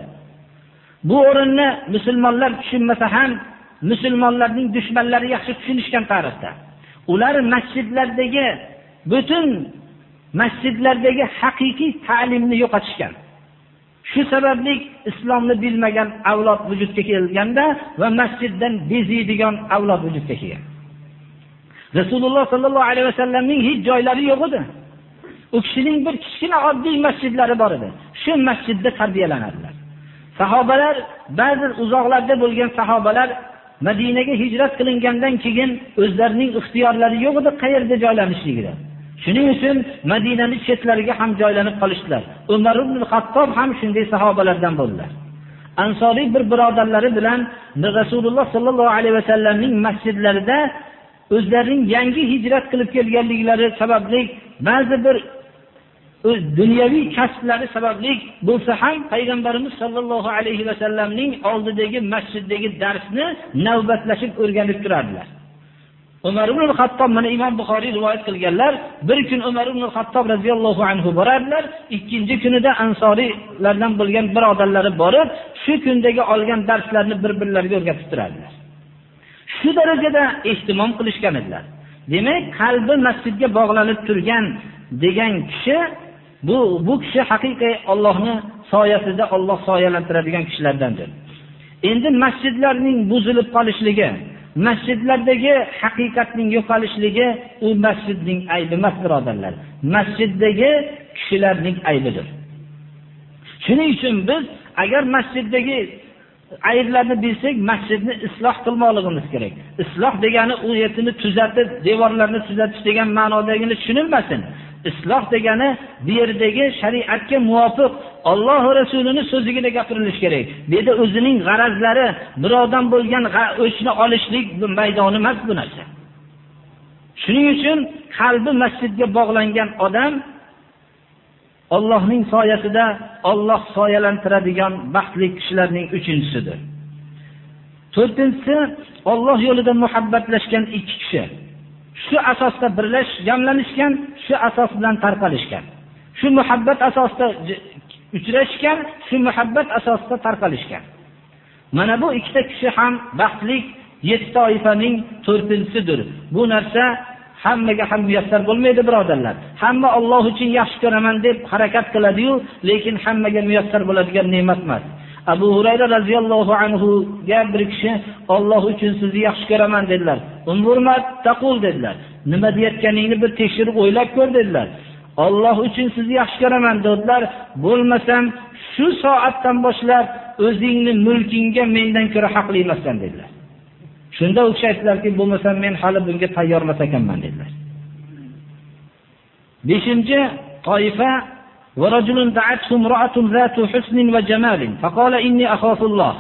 Bu o'rinni musulmonlar tushunmasa ham, musulmonlarning dushmanlari yaxshi tushunishgan tarixda. Ular masjidlardagi butun masjidlardagi haqiqiy ta'limni yo'qotishgan. Shu sababli islomni bilmagan avlod vujudga kelganda va masjiddan beziydigan avlod vujudga kelgan. Rasululloh sallallohu alayhi vasallamning hech joylari yo'q edi. U kishining bir kichkina oddiy masjidlari bor edi. Shu masjidda tarbiyalanadilar. Sahobalar, ba'zi uzoqlarda bo'lgan sahobalar Madinaga hijrat qilingandan keyin o'zlarining ixtiyorlari yo'q edi qayerda joylanishligida. Shuning uchun Madinaning chetlariga ham joylanib qolishdilar. Umar ibn al-Xattob ham shunday sahobalardan bo'ldilar. Ansoriy bir birodarlari bilan Rasululloh sallallohu alayhi vasallamning masjidlarida o'zlarining yangi hijrat qilib kelganliklari sababli ba'zi bir dunyoviy kasblari sababli bo'lsa ham payg'ambarimiz sallallohu alayhi vasallamning oldidagi masjiddagi darsni navbatlashib o'rganib turardilar. Umar ibn al-Xattob, mana Imom Buxoriy rivoyat qilganlar, bir kun Umar ibn al-Xattob radhiyallohu anhu borardilar, ikkinchi kunida ansoriylardan bo'lgan birodarlari borib, shu kundagi olgan darslarni bir-birlariga o'rgatib turardilar. Shu darajada ehtimom qilishgan edilar. Demak, qalbi masjidga bog'lanib turgan degan kishi bu bu kishi haqiqiy Allohning soyasida Alloh soyalantiradigan kishilardandir. Endi masjidlarning buzilib qolishligi, masjidlardagi haqiqatning yo'qolishligi u masjidning aybi emas, birodarlar. Masjiddagi kishilarning aybidir. Shuning uchun biz agar masjiddagi ayblarni bilsak, masjidni isloh qilmoqligimiz kerak. Isloh degani u yerni tuzatib, devorlarni tuzatish degan ma'nodagini tushunilmasin. Isloh degani bu yerdagi shariatga muvofiq Alloh va Rasulining so'zigina gapirilish kerak. Bu yerda o'zining g'arazlari, birodan bo'lgan o'chni olishlik maydoni emas bu narsa. Shuning uchun qalbi masjidga bog'langan odam Allohning soyasida Alloh soyalantiradigan baxtli kishilarning uchinchisidir. To'rtinchisi, Alloh yo'lida muhabbatlashgan ikki kishi. Shu asosda birlash, jamlanishgan, shu asos bilan tarqalishgan. Shu muhabbat asosida uchrashgan, shu muhabbat asosida tarqalishgan. Mana bu ikkita kishi ham baxtli yetti toifaning to'rtinchisidir. Bu narsa hammaga ham muyassar bo'lmaydi, birodarlar. Hamma Alloh uchun yaxshi ko'raman deb harakat qiladi-yu, lekin hammaga muyassar bo'ladigan ne'mat emas. Abu Hurayra radhiyallohu anhu ga bir kishi Alloh uchun sizni yaxshi ko'raman dedilar. Umurmat taqul dedilar. Nima deyotganingni bir tekshirib o'ylab ko'r dedilar. Alloh uchun sizni yaxshi ko'raman dedilar. Bo'lmasam shu soatdan boshlab o'zingni mulkingga mendan ko'ra haqli emassan dedilar. Shunda u kishi aytdilarki, bo'lmasam men hali bunga tayyor emas ekanman dedilar. beshinchi toifa ورجل دعته امرأة ذات حسن وجمال فقال إني أخاف الله.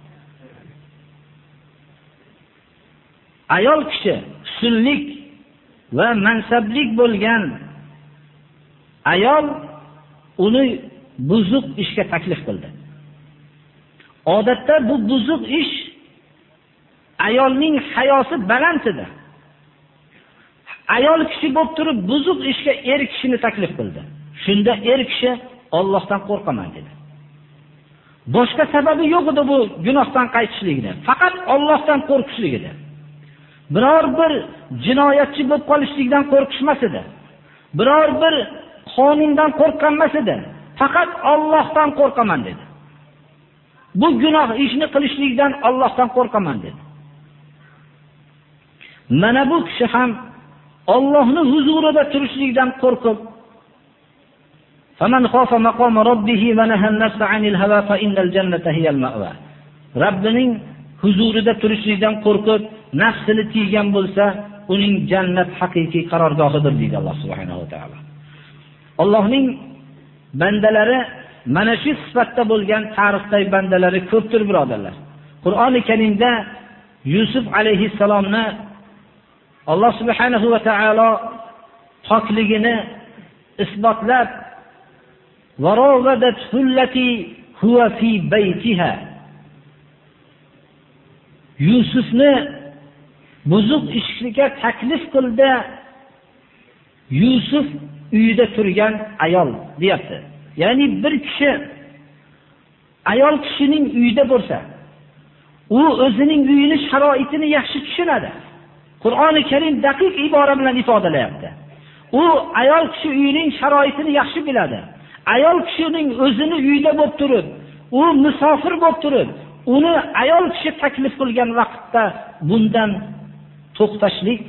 Ayol kishi husnlik va mansablik bo'lgan ayol uni buzuq ishga taklif qildi. Odatda bu buzuq ish ayolning hayosi baland edi. Ayol kishi bo'lib turib buzuq ishga er kishini taklif qildi. Shunda er kishi Allohdan qo'rqaman dedi. Boshqa sababi yo'q edi bu gunohdan qaytishligida. Faqat Allohdan qo'rqishlik edi. Biror bir jinoyatchi bo'lib qolishlikdan qo'rqishmas edi. Biror bir qonundan qo'rqqan emas edi. Faqat Allohdan qo'rqaman dedi. Bu gunoh ishni qilishlikdan Allohdan qo'rqaman dedi. Mana bu kishi ham Allohning huzurida turishlikdan qo'rqib, "Faman khafa maqama rabbih va nahaa an-nafsa 'anil hawa fa innal jannata hiyal ma'wa." Rabbining huzurida turishlikdan qo'rqib, nafsini tiygan bo'lsa, uning jannat haqiqiy qarorgohidir deydi Alloh subhanahu va taolo. Allohning bandalari mana shu sifatda bo'lgan tarixdagi bandalari ko'pdir birodarlar. Qur'oni Karimda Yusuf alayhissalomni Alloh subhanahu va taolo pokligini isbotlab, "Varovadat hullati huwa fi baytiha." Yusufni buzuq ishga taklif qildi. Yusuf uyida turgan ayol deyapti. Ya'ni bir kishi ayol kishining uyida bo'lsa, u o'zining uyining sharoitini yaxshi tushunadi. Qur'oni Karim daqiq ibora bilan ifodalayapti. U ayol kishi uyining sharoitini yaxshi biladi. Ayol kishining o'zini uyida bo'lib turib, u musofir bo'lib turib, uni ayol kishi taklif qilgan vaqtda bundan to'xtashlik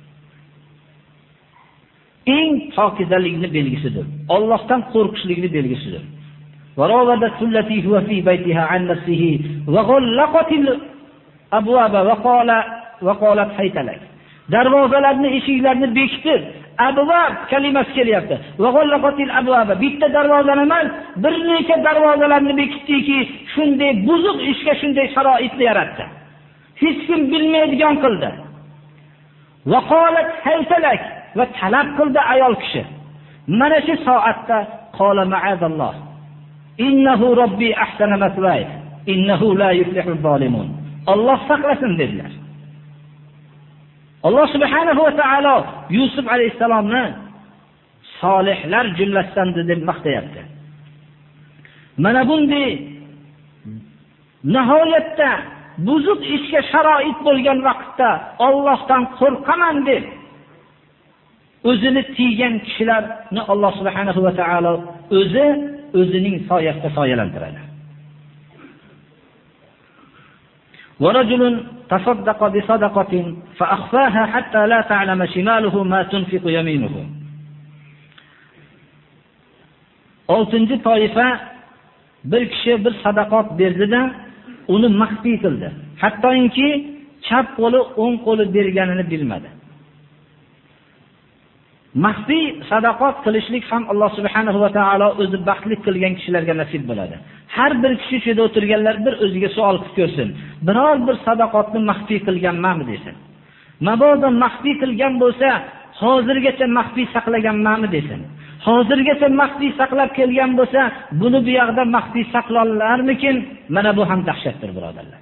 eng pokizalikning belgisidir. Allohdan qo'rqishlikning belgisidir. Varovadat sullati huwa fi baytiha an nafsihi va ghallaqatil abwaba va qala va qalat haytalak. Darvozalarni, eshiklarni bekitib, abwab kalimasi kelyapti. Va ghallaqatil abwaba, bitta darvozani emas, bir necha darvozalarni bekitdiki, shunday buzuq ishga shunday sharoitni yaratdi. Hech kim bilmaydigan qildi. Va qalat haytalak, va talab qildi ayol kishi. Mana shu soatda qala ma'azalloh. Innahu robbi ahsana maswaya, innahu la yuflihul zolimun. Alloh saqlasin dedilar. Alloh subhanahu va taolo Yusuf alayhisalomni solihlar jumlasidan deb maqtayapti. Mana bunday nihoyatda buzuq ishga sharoit bo'lgan vaqtda Allohdan qo'rqaman deb o'zini tiygan kishilarni Alloh subhanahu va taolo o'zi o'zining soyasida soyalantiradi. ورجل تصدق بصدقة فأخفاها حتى لا تعلم شماله ما تنفق يمينه. oltinchi toifa bir kishi bir sadaqat berdi-da, uni maxfiy qildi. Hattoki chap qo'li o'ng qo'li berganini bilmadi. Maxfiy sadaqat qilishlik ham Alloh subhanahu va taolo o'zi baxtli qilgan kishilarga nasib bo'ladi. Har bir kishi shu yerda o'tirganlar bir o'ziga savol qilib ko'rsin. Biror bir sadaqatni maxfiy qilganmanmi desin. Mabodo maxfiy qilgan bo'lsa, hozirgacha maxfiy saqlaganmanmi desin. Hozirgacha maxfiy saqlab kelgan bo'lsa, buni bu yoqda maxfiy saqlonlarmikin? Mana bu ham dahshatdir birodarlar.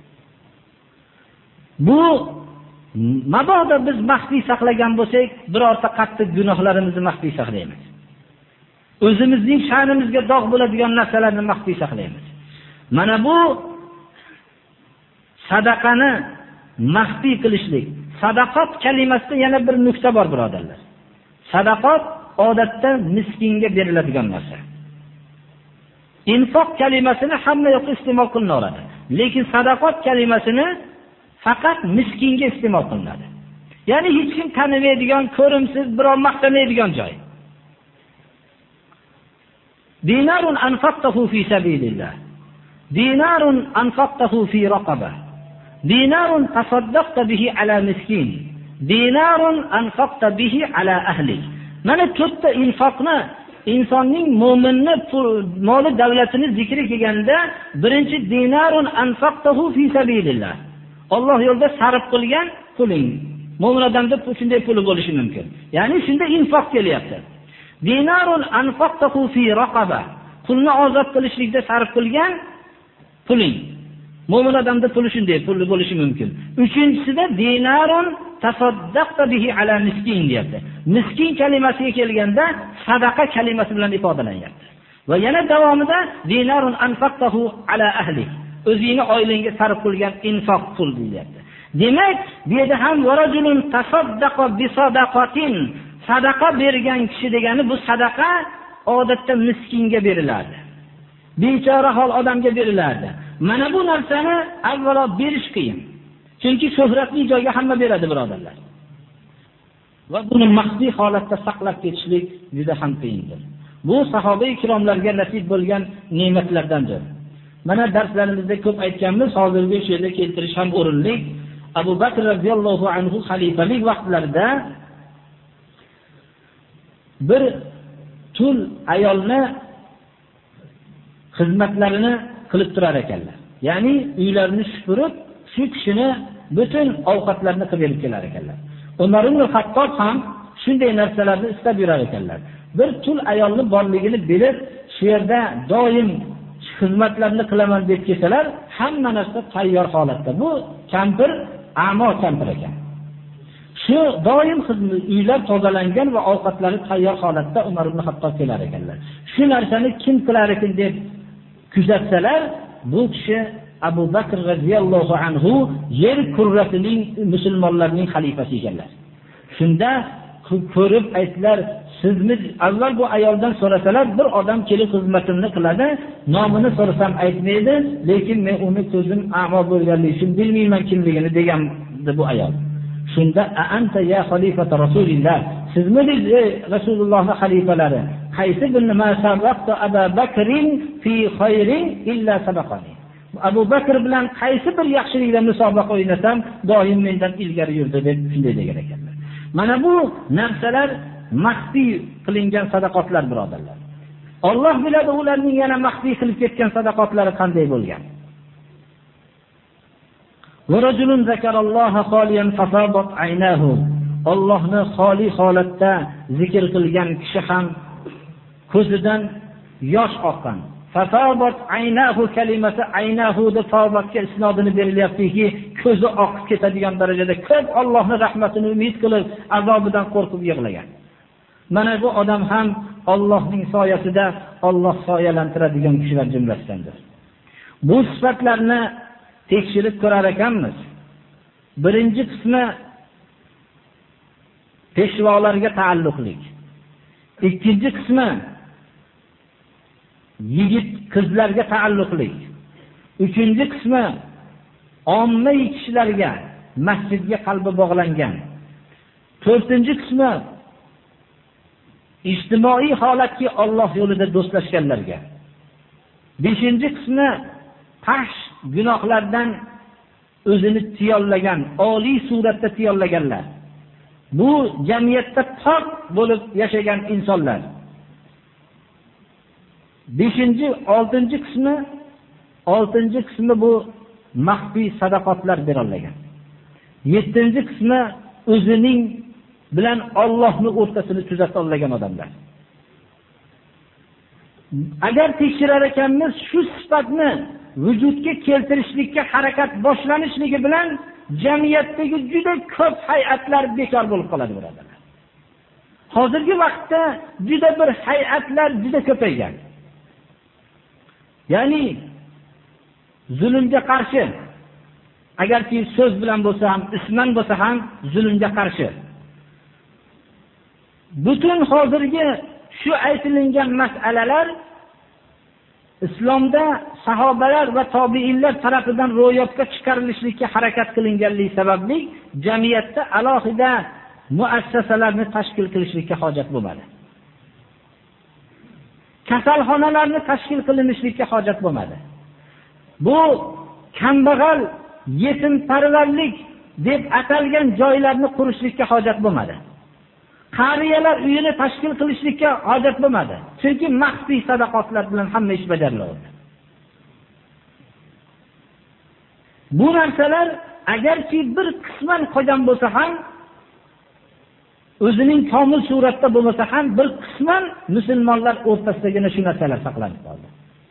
Bu mabodo biz maxfiy saqlagan bo'lsak, birorta qattiq gunohlarimizni maxfiy saqlaymiz. O'zimizning sha'nimizga dog' bo'ladigan narsalarni maxfiy saqlaymiz. Mana bu sadaqani maxfiy qilishlik. Sadaqat kalimasida yana bir nuqta bor birodarlar. Sadaqat odatda miskinga beriladigan narsa. Infoq kalimasini hamma yoqda iste'mol qilinadi. Lekin sadaqat kalimasini faqat miskinga iste'mol qilinadi. Ya'ni hech kim tanimaydigan, ko'rimsiz, biror maqtamaydigan joy. Dinarun anfaqtahu fi sabilillah. Dinarun anfaqtahu fi raqaba. Dinarun tasaddaqta bihi ala miskin. Dinarun anfaqta bihi ala ahli. Mana to'rtta infoqni insonning mo'minni moli davlatini zikri kelganda birinchi dinarun anfaqtahu fi sabilillah. Alloh yo'lida sarf qilgan puling. Mo'min odamda shunday puli bo'lishi mumkin. Ya'ni shunda infoq kelyapti. Dinarun anfaqtahu fi raqaba. Pulni ozod qilishlikda sarf qilgan puling. Mo'min odamda puli shunday puli bo'lishi mumkin. Uchinchisida dinarun tasaddaqta bihi ala miskin deyapti. Miskin kalimasiga kelganda sadaqa kalimasi bilan ifodalanyapti. Va yana davomida dinarun anfaqtahu ala ahli. O'zingni oilangga sarf qilgan infoq pul deyapti. Demak, bu yerda ham varajulun tasaddaqa bi sadaqatin. Sadaqa bergan kishi degani bu sadaqa odatda miskinga beriladi. bechora hol odamga berilardi. Mana bu narsani avvalo berish qiyin. Chunki shuhratli joyga hamma beradi, birodarlar. Va buni maxfiy holatda saqlab ketishlik juda ham qiyindir. Bu sahoba ikromlarga nasib bo'lgan ne'matlardandir. Mana darslarimizda ko'p aytganmiz, hozirgi shu yerda keltirish ham o'rinli. Abu Bakr radhiyallohu anhu xalifalik vaqtlarida bir tul ayolni xizmatlarini qilib turar ekanlar. Ya'ni uylarini supurib, shu kishini butun ovqatlarini qilib berib kelar ekanlar. Umar ibn Xattob ham shunday narsalarni istab yurar ekanlar. Bir tul ayolni borligini bilib, shu yerda doim xizmatlarni qilaman deb kelsalar, hamma narsa tayyor holatda. Bu kampir amo kampir ekan. Shu doim uylar tozalangan va ovqatlari tayyor holatda Umar ibn Xattob kelar ekanlar. Shu narsani kim qilar ekan deb kuzatsalar, bu kishi Abu Bakr radhiyallohu anhu yer kurrasining musulmonlarning xalifasi ekanlar. Shunda ko'rib aytlar, sizni avval bu ayoldan so'rasalar, bir odam kelib xizmatimni qiladi, nomini so'rasam aytmaydi, lekin men uni ko'zim a'mo bo'lganligi uchun bilmayman kimligini degandi bu ayol. Shunda anta ya xalifata rasulillah, sizmi Rasulullohning xalifalari, qaysi bir nima sabaqta Abu Bakrin fi khayrin illa sabaqani. Abu Bakr bilan qaysi bir yaxshilikda musobaqa o'ynasam, doim mendan ilgari yurdi deb shunday degan ekanlar. Mana bu narsalar maxfiy qilingan sadaqotlar, birodarlar. Alloh biladi ularning yana maxfiy qilib ketgan sadaqotlari qanday bo'lgan. Va rajulun zakaralloha xoliyan fafadat aynahu. Allohni xoli holatda zikr qilgan kishi ham ko'zidan yosh oqqan. Fafadat aynahu kalimasi aynahu da tavbatga isnodini berilyaptiki, ko'zi oqib ketadigan darajada ko'p Allohning rahmatini umid qilib, azobidan qo'rqib yig'lagan. Mana bu odam ham Allohning soyasida Alloh soyalantiradigan kishilar jumlasidandir. Bu sifatlarni tekshirib ko'rar ekanmiz. Birinchi qismi peshvolarga taalluqli. Ikkinchi qismi yigit qizlarga taalluqli. Uchinchi qismi ommaviy kishilarga, masjidga qalbi bog'langan. To'rtinchi qismi ijtimoiy holatki Alloh yo'lida do'stlashganlarga. Beshinchi qismi fahsh gunohlardan o'zini tiyollagan, oliy suratda tiyollaganlar. Bu jamiyatda pok bo'lib yashagan insonlar. Beshinchi, oltinchi qismi, oltinchi qismi bu maxfiy sadaqotlar berilgan. Yettinchi qismi o'zining bilan Allohning o'rtasini tuzata olgan odamlar. Agar tekshirar ekanmiz, shu sifatni vujudga keltirishlikka harakat boshlanishligi bilan jamiyatdagi juda ko'p hay'atlar bekor bo'lib qoladi, birodarlar. Hozirgi vaqtda juda bir hay'atlar juda ko'paygan. Ya'ni zulmga qarshi, agarki so'z bilan bo'lsa ham, isman bo'lsa ham zulmga qarshi. Butun hozirgi shu aytilgan masalalar islomda sahobalar va tobiinlar tarafidan ro'yobga chiqarilishlikka harakat qilinganligi sababli jamiyatda alohida muassasalarni tashkil qilishlikka hojat bo'lmadi. Kasalxonalarni tashkil qilinishlikka hojat bo'lmadi. Bu kambag'al, yetim parvarlik deb atalgan joylarni qurishlikka hojat bo'lmadi. Qariyalar uyini tashkil qilishlikka hojat bo'lmadi. Chunki maxfiy sadaqotlar bilan hamma ish bajariladi. Bu narsalar agarki bir qisman qolgan bo'lsa ham, o'zining komil suratda bo'lmasa ham, bir qisman musulmonlar o'rtasidagi shu narsalar saqlanib qoldi.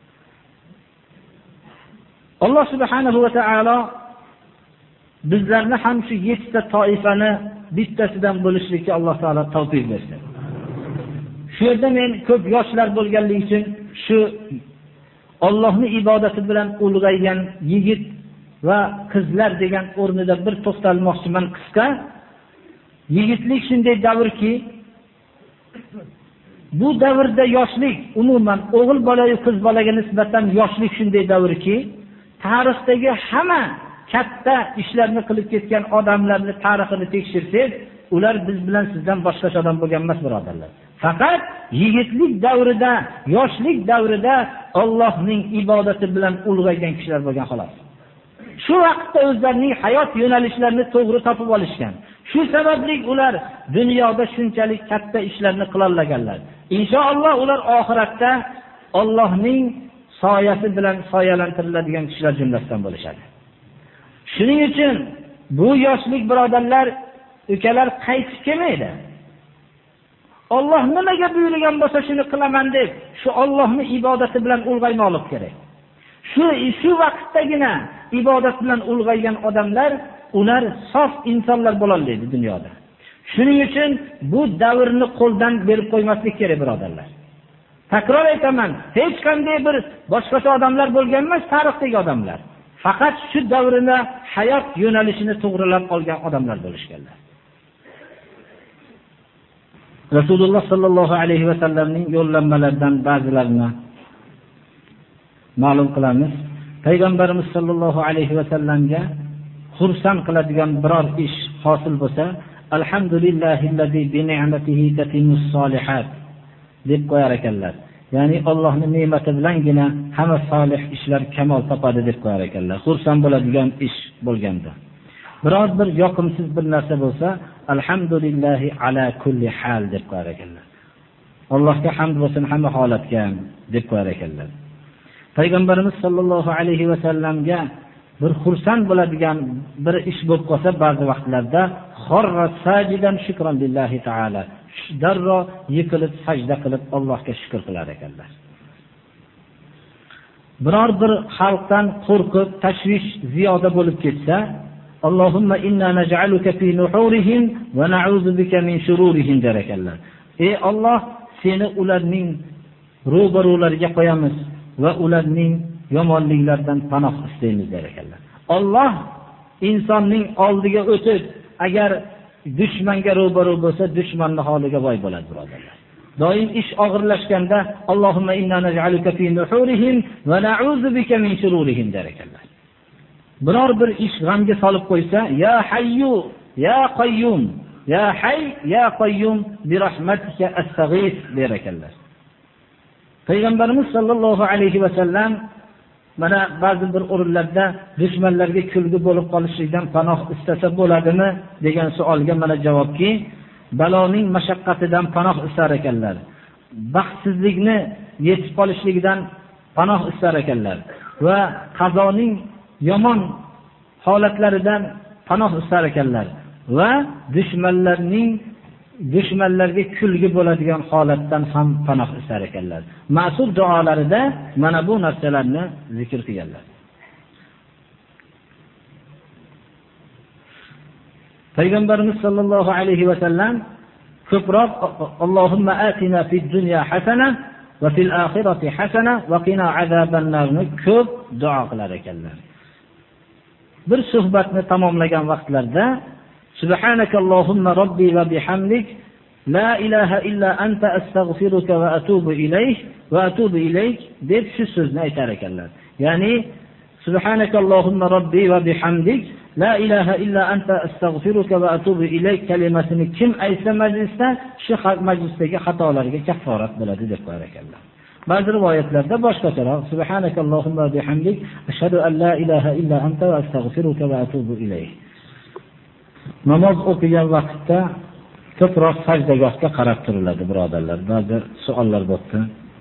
Alloh subhanahu va taolo bizlarni ham shu yettita toifani bittasidan bo'lishlikka Alloh taolo tavfiq bersin. Shu yerda men ko'p yoshlar bo'lganligi uchun shu Allohning ibodati bilan ulg'aygan yigit va qizlar degan o'rnida bir to'xtalmoqchiman qisqa. Yigitlik shunday davrki, bu davrda yoshlik umuman o'g'il bola va qiz bolaga nisbatan yoshlik shunday davrki, tarixdagi hamma katta ishlarni qilib ketgan odamlarning tarixini tekshirsangiz, ular biz bilan sizdan boshqacha odam bo'lgan emas, birodarlar. Faqat yigitlik davrida, yoshlik davrida Allohning ibodati bilan ulg'aygan kishilar bo'lgan xolos. Shu vaqtda o'zlarining hayot yo'nalishlarini to'g'ri topib olishgan. Shu sababli ular dunyoda shunchalik katta ishlarni qila olganlar. Inshaalloh ular oxiratda Allohning soyasi bilan soyalantiriladigan kishilar jumlasidan bo'lishadi. Shuning uchun bu yoshlik birodarlar, ukalar qaytib kelmaydi. Alloh nimaga buyurgan bo'lsa shuni qilaman deb, shu Allohning ibodati bilan ulg'aymoqlik kerak. Shu shu vaqtdagina ibodat bilan ulg'aygan odamlar, ular sof insonlar bo'la oladi dunyoda. Shuning uchun bu davrni qo'ldan berib qo'ymaslik kerak, birodarlar. Takror aytaman, hech qanday bir boshqacha odamlar bo'lgan emas, tarixdagi odamlar. Faqat shu davrida hayot yo'nalishini to'g'rilab olgan odamlar bo'lishganlar. Rasululloh sallallohu alayhi va sallamning yo'llanmalaridan ba'zilarini ma'lum qilamiz. Payg'ambarimiz sallallohu alayhi va sallamga xursand qiladigan biror ish hosil bo'lsa, alhamdulillahillazi bi ni'matihi tatimmus solihat deb qo'yar ekanlar. Ya'ni Allohning ne'mati bilangina hamma solih ishlar kamol topadi deb qo'yar ekanlar. Xursand bo'ladigan ish bo'lganda. Biror bir yoqimsiz bir narsa bo'lsa, alhamdulillahi ala kulli hal deb qo'yar ekanlar. Allohga hamd bo'lsin hamma holatga deb qo'yar ekanlar. Payg'ambarimiz sollallohu alayhi va sallamga bir xursand bo'ladigan bir ish bo'lib qolsa, ba'zi vaqtlarda xorra sajidan shukran lillahi taala, darro yiqilib sajda qilib Allohga shukr qilar ekanlar. Biror bir xalqdan qo'rqib, tashvish ziyoda bo'lib ketsa, Allohumma inna naj'aluka fi nuhurihim va na'udzu bika min shururihim der ekanlar. Ey Alloh, seni ularning ro'barolariga qo'yamiz va ularning yomonliklaridan panoh istaymiz der ekanlar. Alloh insonning oldiga o'tib, agar dushmanga ro'baro bo'lsa, dushmanning holiga voy bo'ladi, birodarlar. Doim ish og'irlashganda Allohumma inna naj'aluka fi nuhurihim va na'udzu bika min shururihim der ekanlar. Biror bir ish g'amga solib qo'ysa, ya hayyu ya qayyum, ya hayy ya qayyum bi rahmatika astaghith der ekanlar. Payg'ambarimiz sollallohu alayhi va sallam mana ba'zi bir o'rinlarda dushmanlarga kulgi bo'lib qolishlikdan panoh istasa bo'ladimi degan savolga mana javobki, baloning mashaqqatidan panoh istar ekanlar. Baxtsizlikni yetib qolishligidan panoh istar ekanlar va qazoning yomon holatlaridan panoh istar ekanlar va dushmanlarning dushmanlarga kulgi bo'ladigan holatdan ham panoh istar ekanlar. Ma'sur duolarida mana bu narsalarni zikr qilganlar. Payg'ambarimiz sollallohu alayhi va sallam ko'proq Allohumma atina fid dunya hasana va fil oxirati hasana va qina azaban narni ko'p duo qilar ekanlar. Bir suhbatni tamomlagan vaqtlarda Subhanakallohumma robbi va bihamdik la ilaha illa anta astaghfiruka va atubu ilayk va atubu ilayk deb shu so'zni aytar ekanlar. Ya'ni Subhanakallohumma robbi va bihamdik la ilaha illa anta astaghfiruka va atubu ilayk kalimasini kim aytsa majlisda, shu majlisdagi xatolarga kafforat bo'ladi deb qo'yar ekanlar. Ba'zi rivoyatlarda boshqacharoq Subhanakallohumma bihamdik ashhadu an la ilaha illa anta va astaghfiruka va atubu ilayk. Namoz o'qigan vaqtda ko'proq sajdagohga qarab turiladi, birodarlar. Ba'zi savollar bo'ldi.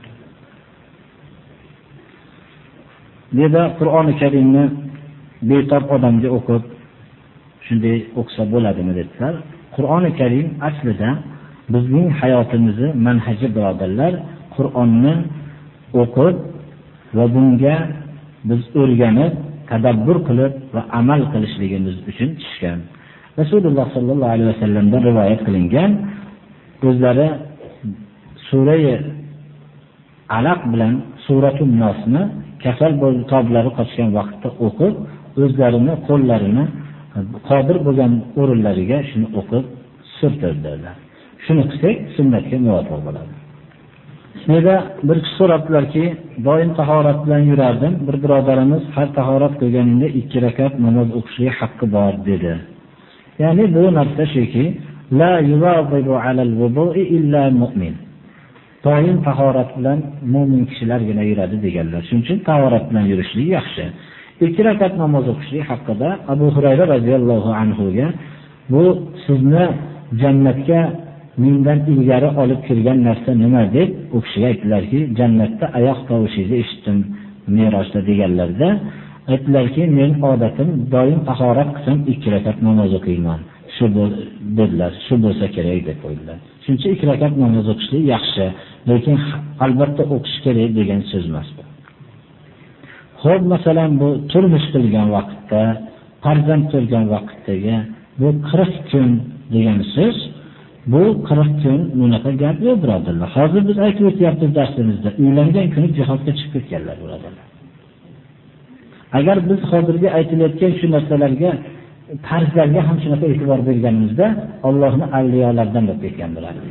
Dedi, Qur'oni Karimni betob odamga o'qib, shunday o'qisa bo'ladimi dedilar. Qur'oni Karim aslida bizning hayotimizni manhaji, birodarlar. Qur'onni o'qib va bunga biz o'rganib, tadabbur qilib va amal qilishligimiz uchun tushgan. Rasululloh sallallohu alayhi vasallamdan rivoyat qilingan, o'zlari sura Alaq bilan suratul Nosni kasal bo'lib toblari qochgan vaqtda o'qib, o'zlarini qo'llarini qodir bo'lgan o'rinlariga shuni o'qib surtirdilar. Shuni qilsak sunnatga muvofiq bo'ladi. Menda bir kishi so'rabdilarki, doim tahorat bilan yurardim. Bir birodarimiz har tahorat qilganingda ikki rakat namoz o'qishga haqqi bor dedi. Ya'ni bu narsa shuki, la yuwazibu alal wudu'i illa mu'min. Doim tahorat bilan mu'min kishilargina yuradi deganlar. Shuning uchun tahorat bilan yurishlik yaxshi. Ikki rakat namoz o'qishlik haqida Abu Hurayra radhiyallohu anhu ga bu sizni jannatga mendan ilgari olib kirgan narsa nima deb u kishiga aytdilarki, jannatda oyoq tovushingizni eshitdim Merojda deganlarda, aytdilarki, men odatim doim tahorat qilsam ikki rakat namoz o'qiyman. Shu dedilar, shu bo'lsa kerak deb qo'ydilar. Shuncha ikki rakat namoz o'qishlik yaxshi, lekin albatta o'qish kerak degan so'z emas bu. Xo'p, masalan, bu turmush qilgan vaqtda, farzand ko'rgan vaqtdagi bu qirq kun degan so'z, bu qirq kun bunaqa gap yo'q, birodarlar. Hozir biz aytib o'tyapmiz darsimizda, uylangan kuni jihodga chiqib ketganlar, birodarlar. Agar biz hozirgi aytilayotgan shu narsalarga, farzlarga ham shunaqa e'tibor berganimizda, Allohning avliyolaridan bo'lib ketgan bo'lardi.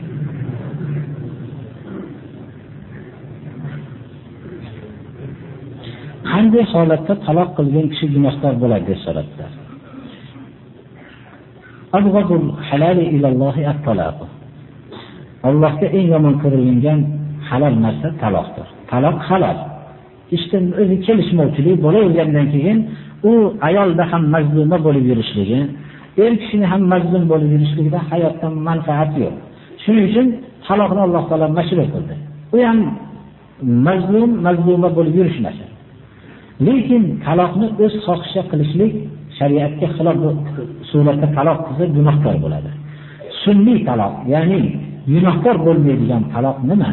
Qanday holatda taloq qilgan kishi gunohkor bo'ladi deb so'radilar. Abghadul halali ilallohi at-talaq. Allohga eng yomon ko'rilgan halol narsa taloqdir. Taloq halol. İşte o'zi kelishmovchilik bo'lavergandan keyin u ayolda ham mazluma bo'lib yurishligi, er kishini ham mazlum bo'lib yurishligida hayotdan manfaat yo'q. Shuning uchun taloqni Alloh taolo mashru qildi. U ham mazlum, mazluma bo'lib yurishmasa. Lekin taloqni o'z xohishiga qilishlik shariatga xilof suratda taloq qilsa gunohkor bo'ladi. Sunniy taloq, ya'ni gunohkor bo'lmaydigan taloq nima?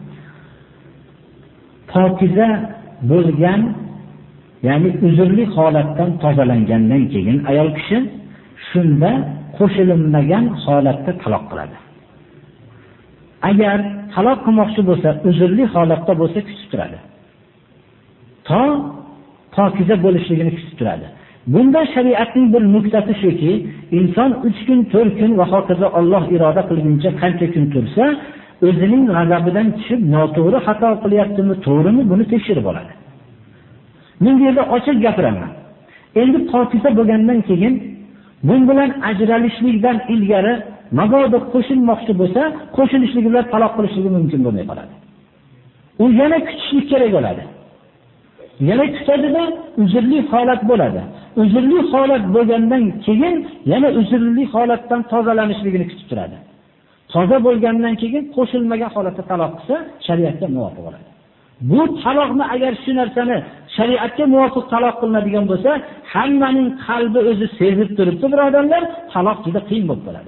Pokiza bo'lgan, ya'ni uzrli holatdan tozalangandan keyin ayol kishi shunda qo'shilinmagan holatda taloq qiladi. Agar taloq qilmoqchi bo'lsa, uzrli holatda bo'lsa kutib turadi. To pokiza bo'lishligini kutib turadi. Bunda shariatning bir nuqtasi shuki, inson uch kun, to'rt kun va hokazo Alloh iroda qilguncha qancha kun tursa, o'zining g'azabidan tushib, noto'g'ri xato qilyaptimi, to'g'rimi, buni tekshirib oladi. Men bu yerda ochiq gapiraman. Endi pokiza bo'lgandan keyin bu bilan ajralishlikdan ilgari mabodo qo'shilmoqchi bo'lsa, qo'shilishlik bilan taloq qilishligi mumkin bo'lmay qoladi. U yana kutishlik kerak bo'ladi. Yana kutadida uzrli holat bo'ladi. Uzrli holat bo'lgandan keyin yana uzrli holatdan tozalanishligini kutib turadi. Toza bo'lgandan keyin qo'shilmagan holatda taloq qilsa, shariatga muvofiq bo'ladi. Bu taloqni agar shu narsani shariatga muvofiq taloq qilinadigan bo'lsa, hammaning qalbi o'zi sezib turibdi, birodarlar, taloq juda qiyin bo'lib qoladi.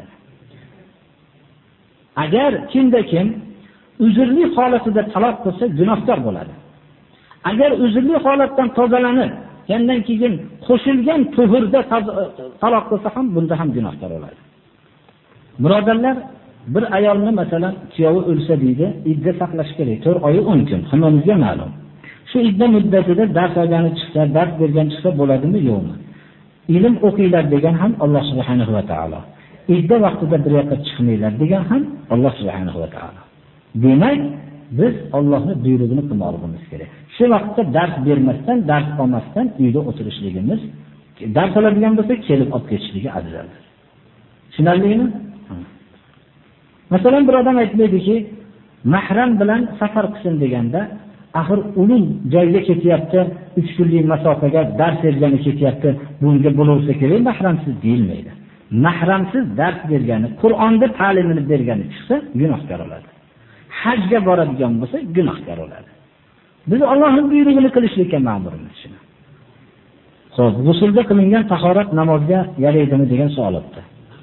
Agar kimda kim uzrli holatida taloq qilsa, gunohkor bo'ladi. Agar uzrli holatdan tozalanib, yandan keyin qo'shilgan tuhurda taloq qilsa ham bunda ham gunohkor bo'ladi. Birodarlar, bir ayolni masalan kuyovi o'lsa deydi, idda saqlash kerak, to'rt oy o'n kun, hammamizga ma'lum. Shu idda muddatida dars olgani chiqsa, dars bergan chiqsa bo'ladimi, yo'qmi? Ilm o'qinglar degan ham Alloh subhanahu va taolo. Idda vaqtida bir yoqqa chiqmanglar degan ham Alloh subhanahu va taolo. Demak, biz Allohning buyrug'ini qilmoqimiz kerak. Shu vaqtda dars bermasdan, dars olmasdan uyda o'tirishligimiz, dars oladigan bo'lsa, kelib olib ketishligi afzaldir. Tushunarlimi? Masalan, bir odam aytmaydiki, mahram bilan safar qilsin deganda, axir uning joyiga ketyapti, uch kunlik masofaga dars bergani ketyapti, bunga bo'laversa kerak, mahramsiz deyilmaydi. Mahramsiz dars bergani, Qur'onda ta'limini bergani chiqsa, gunohkor bo'ladi. Hajga boradigan bo'lsa, gunohkor bo'ladi. Biz Allohning buyrug'ini qilishlikka ma'murmiz shuni. Xo'p, g'usulda qilingan tahorat namozga yaraydimi degan savol o'tdi.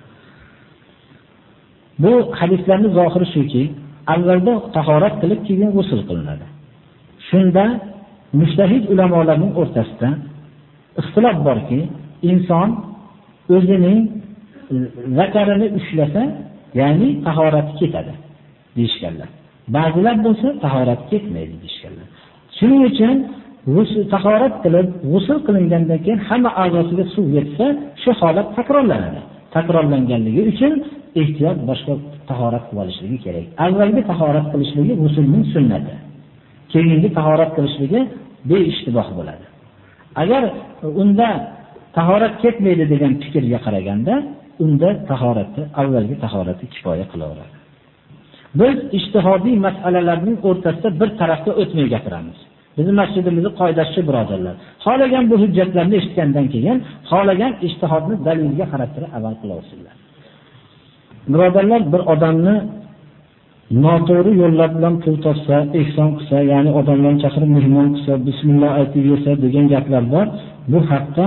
Bu hadislarning zohiri shuki, avvalda tahorat qilib keyin g'usul qilinadi. Shunda mujtahid ulamolarning o'rtasida ixtilof borki, inson o'zining zakarini ushlasa, ya'ni tahorati ketadi deyishganlar. Ba'zilar bo'lsa tahorat ketmaydi deyishganlar. Shuning uchun g'usul tahorat qilib, g'usul qilingandan keyin hamma a'zosiga suv yetsa, shu holat takrorlanadi. Takrorlanganligi uchun ehtiyot boshqa tahorat qilib olishligi kerak. Avvalgi tahorat qilishligi g'uslning sunnati. Keyingi tahorat qilishligi beishtiboh bo'ladi. Agar unda tahorat ketmaydi degan fikrga qaraganda, unda tahoratni avvalgi tahoratni kifoya qilaveradi. Biz ijtihodiy masalalarning o'rtasida bir tarafga o'tmay gapiramiz. Bizning masjidimizning qoidasi birodarlar. Xohlagan bu hujjatlarni eshitgandan keyin, xohlagan ijtihodni dalilga qarab turib amal qilasizlar. Birodarlar, bir odamni noto'g'ri yo'llar bilan pul topsa, ehson qilsa, ya'ni odamlarni chaqirib mehmon qilsa, bismillah aytib yursa degan gaplar bor. Bu haqda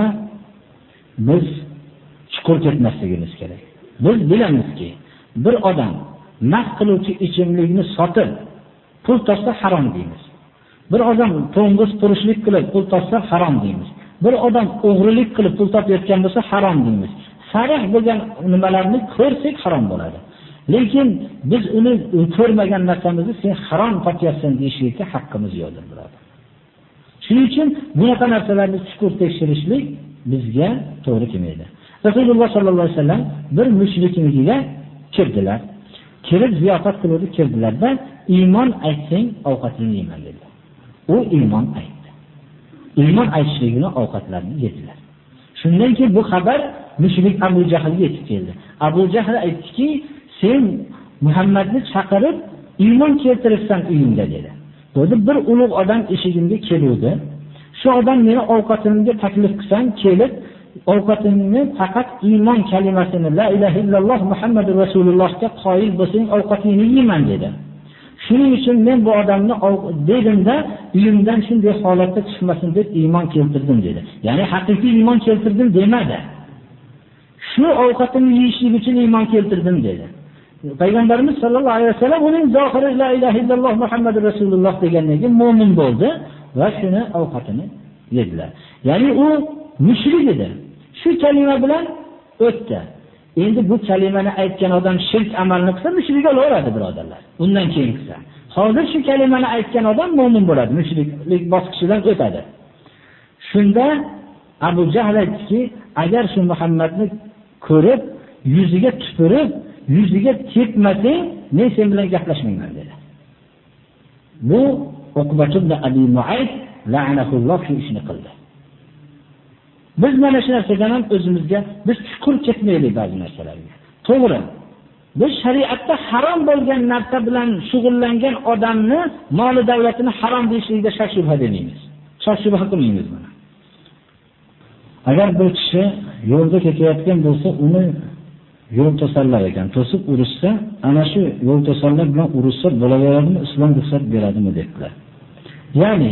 biz chuqur ketmasligimiz kerak. Biz bilamizki, bir odam mast qiluvchi ichimlikni sotib pul topsa harom deymiz. Bir odam to'ng'iz purushlik qilib pul topsa harom deymiz. Bir odam o'g'rilik qilib pul topayotgan bo'lsa harom deymiz. Sarih bo'lgan nimalarni ko'rsak harom bo'ladi. Lekin biz uni ko'rmagan narsamizni sen harom topyapsan deyishga haqqimiz yo'qdir, birodar. Shuning uchun bunaqa narsalarni chuqur tekshirishlik bizga to'g'ri kelmaydi. Rasululloh sollallohu alayhi vasallam bir mushriknikiga kirdilar. Kirib ziyofat qilib kirdilarda, iymon aytsang ovqatingni yeyman dedilar. U iymon aytdi. Iymon aytishligini ovqatlarini yedilar. Shundan keyin bu xabar mushrik Abu Jahlga yetib keldi. Abu Jahl aytdiki, sen Muhammadni chaqirib iymon keltiribsan uyingda dedi. Dedi, bir ulug' odam eshigimga keluvdi. Shu odam meni ovqatimga taklif qilsang, kelib ovqatimni faqat iymon kalimasini la ilaha illalloh Muhammadur Rasulullohga qoyil bo'lsang ovqatingni yeyman dedi. Shuning uchun men bu odamni dedimda uyimdan shunday holatda chiqmasin deb iymon keltirdim dedi. Ya'ni haqiqiy iymon keltirdim demadi. Shu ovqatimni yeyishlik uchun iymon keltirdim dedi. Payg'ambarimiz sollallohu alayhi vasallam uning zohiri la ilaha illalloh Muhammadur Rasululloh degandan keyin mu'min bo'ldi va shuni ovqatini yedilar. Ya'ni u mushrik edi. Shu kalima bilan o'tdi. Endi bu kalimani aytgan odam shirk amalni qilsa mushrik bo'laveradi, birodarlar. Undan keyin qilsa. Hozir shu kalimani aytgan odam mu'min bo'ladi, mushriklik bosqichidan o'tadi. Shunda Abu Jahl aytdiki, agar shu Muhammadni ko'rib, yuziga tupurib, yuziga tepmasang, men sen bilan gaplashmayman dedi. Bu Uqbat ibn Abi Muayt la'anahulloh shu ishni qildi. Biz mana shu narsadan ham o'zimizga biz chuqur ketmaylik ba'zi narsalarga. To'g'ri. Biz shariatda harom bo'lgan narsa bilan shug'ullangan odamni moli davlatini harom deyishlikda shak shubha demaymiz. Shak shubha qilmaymiz buni. Agar bir kishi yo'lda ketayotgan bo'lsa, uni yo'l to'sallar ekan, to'sib urishsa, ana shu yo'l to'sallar bilan urishsa bo'laveradimi, islom ruxsat beradimi dedilar. Ya'ni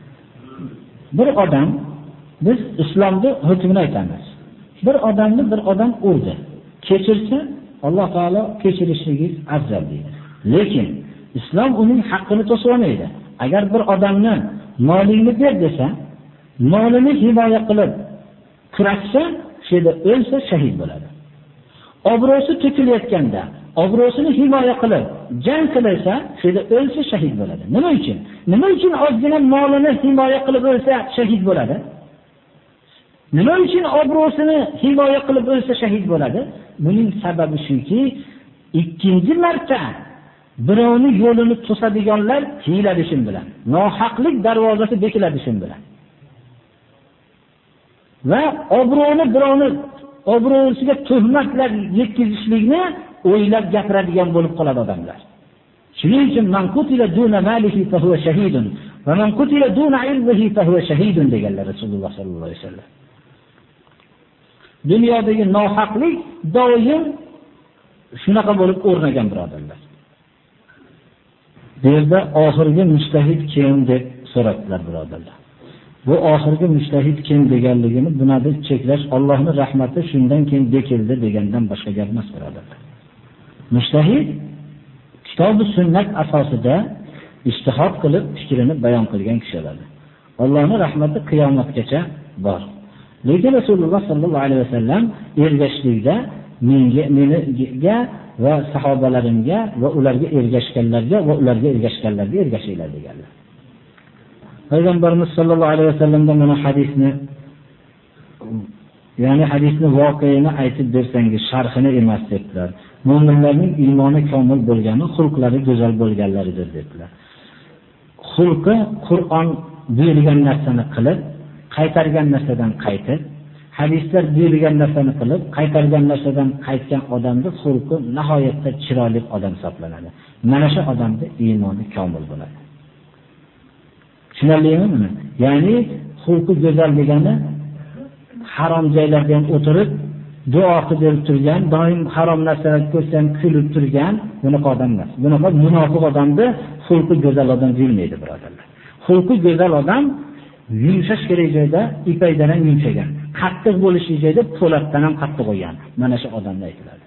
bir odam, biz islomda hukmini aytamiz. Bir odamni bir odam urdi. Kechirsa, Alloh taolo kechirishligi afzal deydi. Lekin islom uning haqqini to'sib olmaydi. Agar bir odamni molingni ber desa, molini himoya qilib kurashsa, sheda o'lsa shahid bo'ladi. Obro'si to'kilayotganda, obro'sini himoya qilib jang qilsa, sheda o'lsa shahid bo'ladi. Nima uchun? Nima uchun ozgina molini himoya qilib o'lsa shahid bo'ladi? Nima uchun obro'sini himoya qilib o'lsa shahid bo'ladi? Buning sababi shuki, ikkinchi marta birovni yo'lini to'sadiganlar hiyladi shun bilan. Nohaqlik darvozasi bekiladi shun bilan. Va obro'ni birovni obro'siga tuhmatlar yetkazishlikni o'ylab gapiradigan bo'lib qoladi odamlar. Shuning uchun man qutila duna malihi fa huwa shahidun va man qutila duna ilmihi fa huwa shahidun deganlar Rasululloh sallallohu alayhi vasallam. Dunyodagi nohaqlik doim shunaqa bo'lib o'rnagan, birodarlar. Bu yerda oxirgi mujtahid kim deb so'radilar, birodarlar. Bu oxirgi mujtahid kim deganligini bunada cheklash Allohning rahmati shundan keyin bekildi degandan boshqa gap emas, birodarlar. Mujtahid kitob va sunnat asosida ijtihod qilib fikrini bayon qilgan kishilardir. Allohning rahmati qiyomatgacha bor. Lekin Rasululloh sallallohu alayhi vasallam ergashlikda menga, meniga va sahobalarimga va ularga ergashganlarga va ularga ergashganlarga ergashinglar deganlar. Payg'ambarimiz sallallohu alayhi vasallamdan mana hadisni ya'ni hadisni voqeini aytib bersangiz, sharhini emas dedilar. Mo'minlarning iymoni komil bo'lgani, xulqlari go'zal bo'lganlaridir dedilar. Xulqi Qur'on buyurgan narsani qilib, qaytargan narsadan qaytib, hadislar buyurgan narsani qilib, qaytargan narsadan qaytgan odamning xulqi nihoyatda chiroyli odam hisoblanadi. Mana shu odamning iymoni komil bo'ladi. Tushunarlimi? Ya'ni xulqi go'zal degani harom joylarda ham o'tirib, duo qilib turgan, doim harom narsalarni ko'rsam kulib turgan bunaqa odam emas. Bunaqa munofiq odamni xulqi go'zal odam deyilmaydi, birodarlar. Xulqi go'zal odam yumshash kerak joyda ipakdan ham yumshagan, qattiq bo'lishi joyda po'latdan ham qattiq qo'ygan. Mana shu odamlar aytiladi.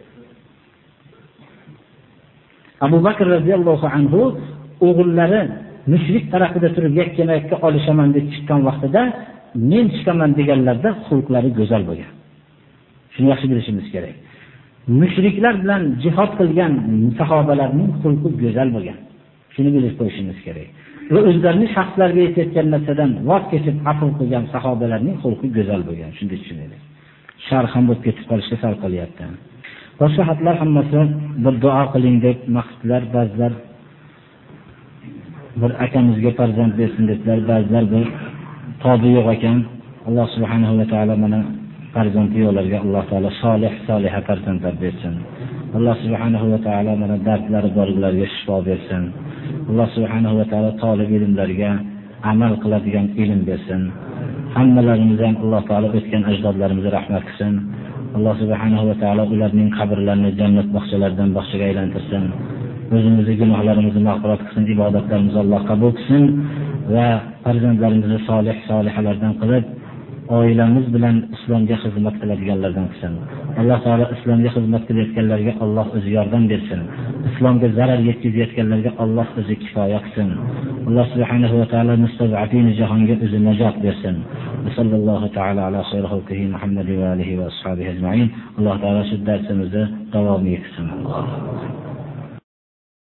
Abu Bakr radhiyallohu anhu o'g'illari mushrik tarafida turib yakkama-yakka olishaman deb chiqqan vaqtida men chiqaman deganlarda xulqlari go'zal bo'lgan. Shuni yaxshi bilishimiz kerak. Mushriklar bilan jihad qilgan sahobalarning xulqi go'zal bo'lgan. Shuni bilib qo'yishimiz kerak. Va o'zlarining shaxslarga yetayotgan narsadan voz kechib afv qilgan sahobalarning xulqi go'zal bo'lgan. Shuni tushunaylik. Sharh ham bo'lib ketib qolishga sal qilyapti. Boshqa xatlar hammasi bir duo qiling deb maqsadlar, ba'zilar bir akamizga farzand bersin dedilar, ba'zilar bir tobi yo'q ekan. Alloh subhanahu va taolo mana farzandli yo'llarga Alloh taolo solih, soliha farzandlar bersin. Alloh subhanahu va taolo mana dardlari borlarga shifo bersin. Alloh subhanahu va taolo talab ilmlarga amal qiladigan ilm bersin. Hammalarimizdan Alloh taolo o'tgan ajdodlarimizga rahmat qilsin. Alloh subhanahu va taolo ularning qabrlarini jannat bog'chalaridan bog'chaga aylantirsin. O'zimizning gunohlarimizni mag'firat qilsin, ibodatlarimizni Alloh qabul qilsin va farzandlarimizni solih, solihalardan qilib, oilamiz bilan islomga xizmat qiladiganlardan qilsin. Alloh taolo islomga xizmat qilayotganlarga Alloh o'zi yordam bersin. Islomga zarar yetkazayotganlarga Alloh o'zi kifoya qilsin. Alloh subhanahu va taolo mustazafin jahonga o'zi najot bersin. Sallallohu taala ala xayri xalqihi Muhammad va alihi va ashabihi ajma'in. Alloh taolo shu darsimizni davom etsin.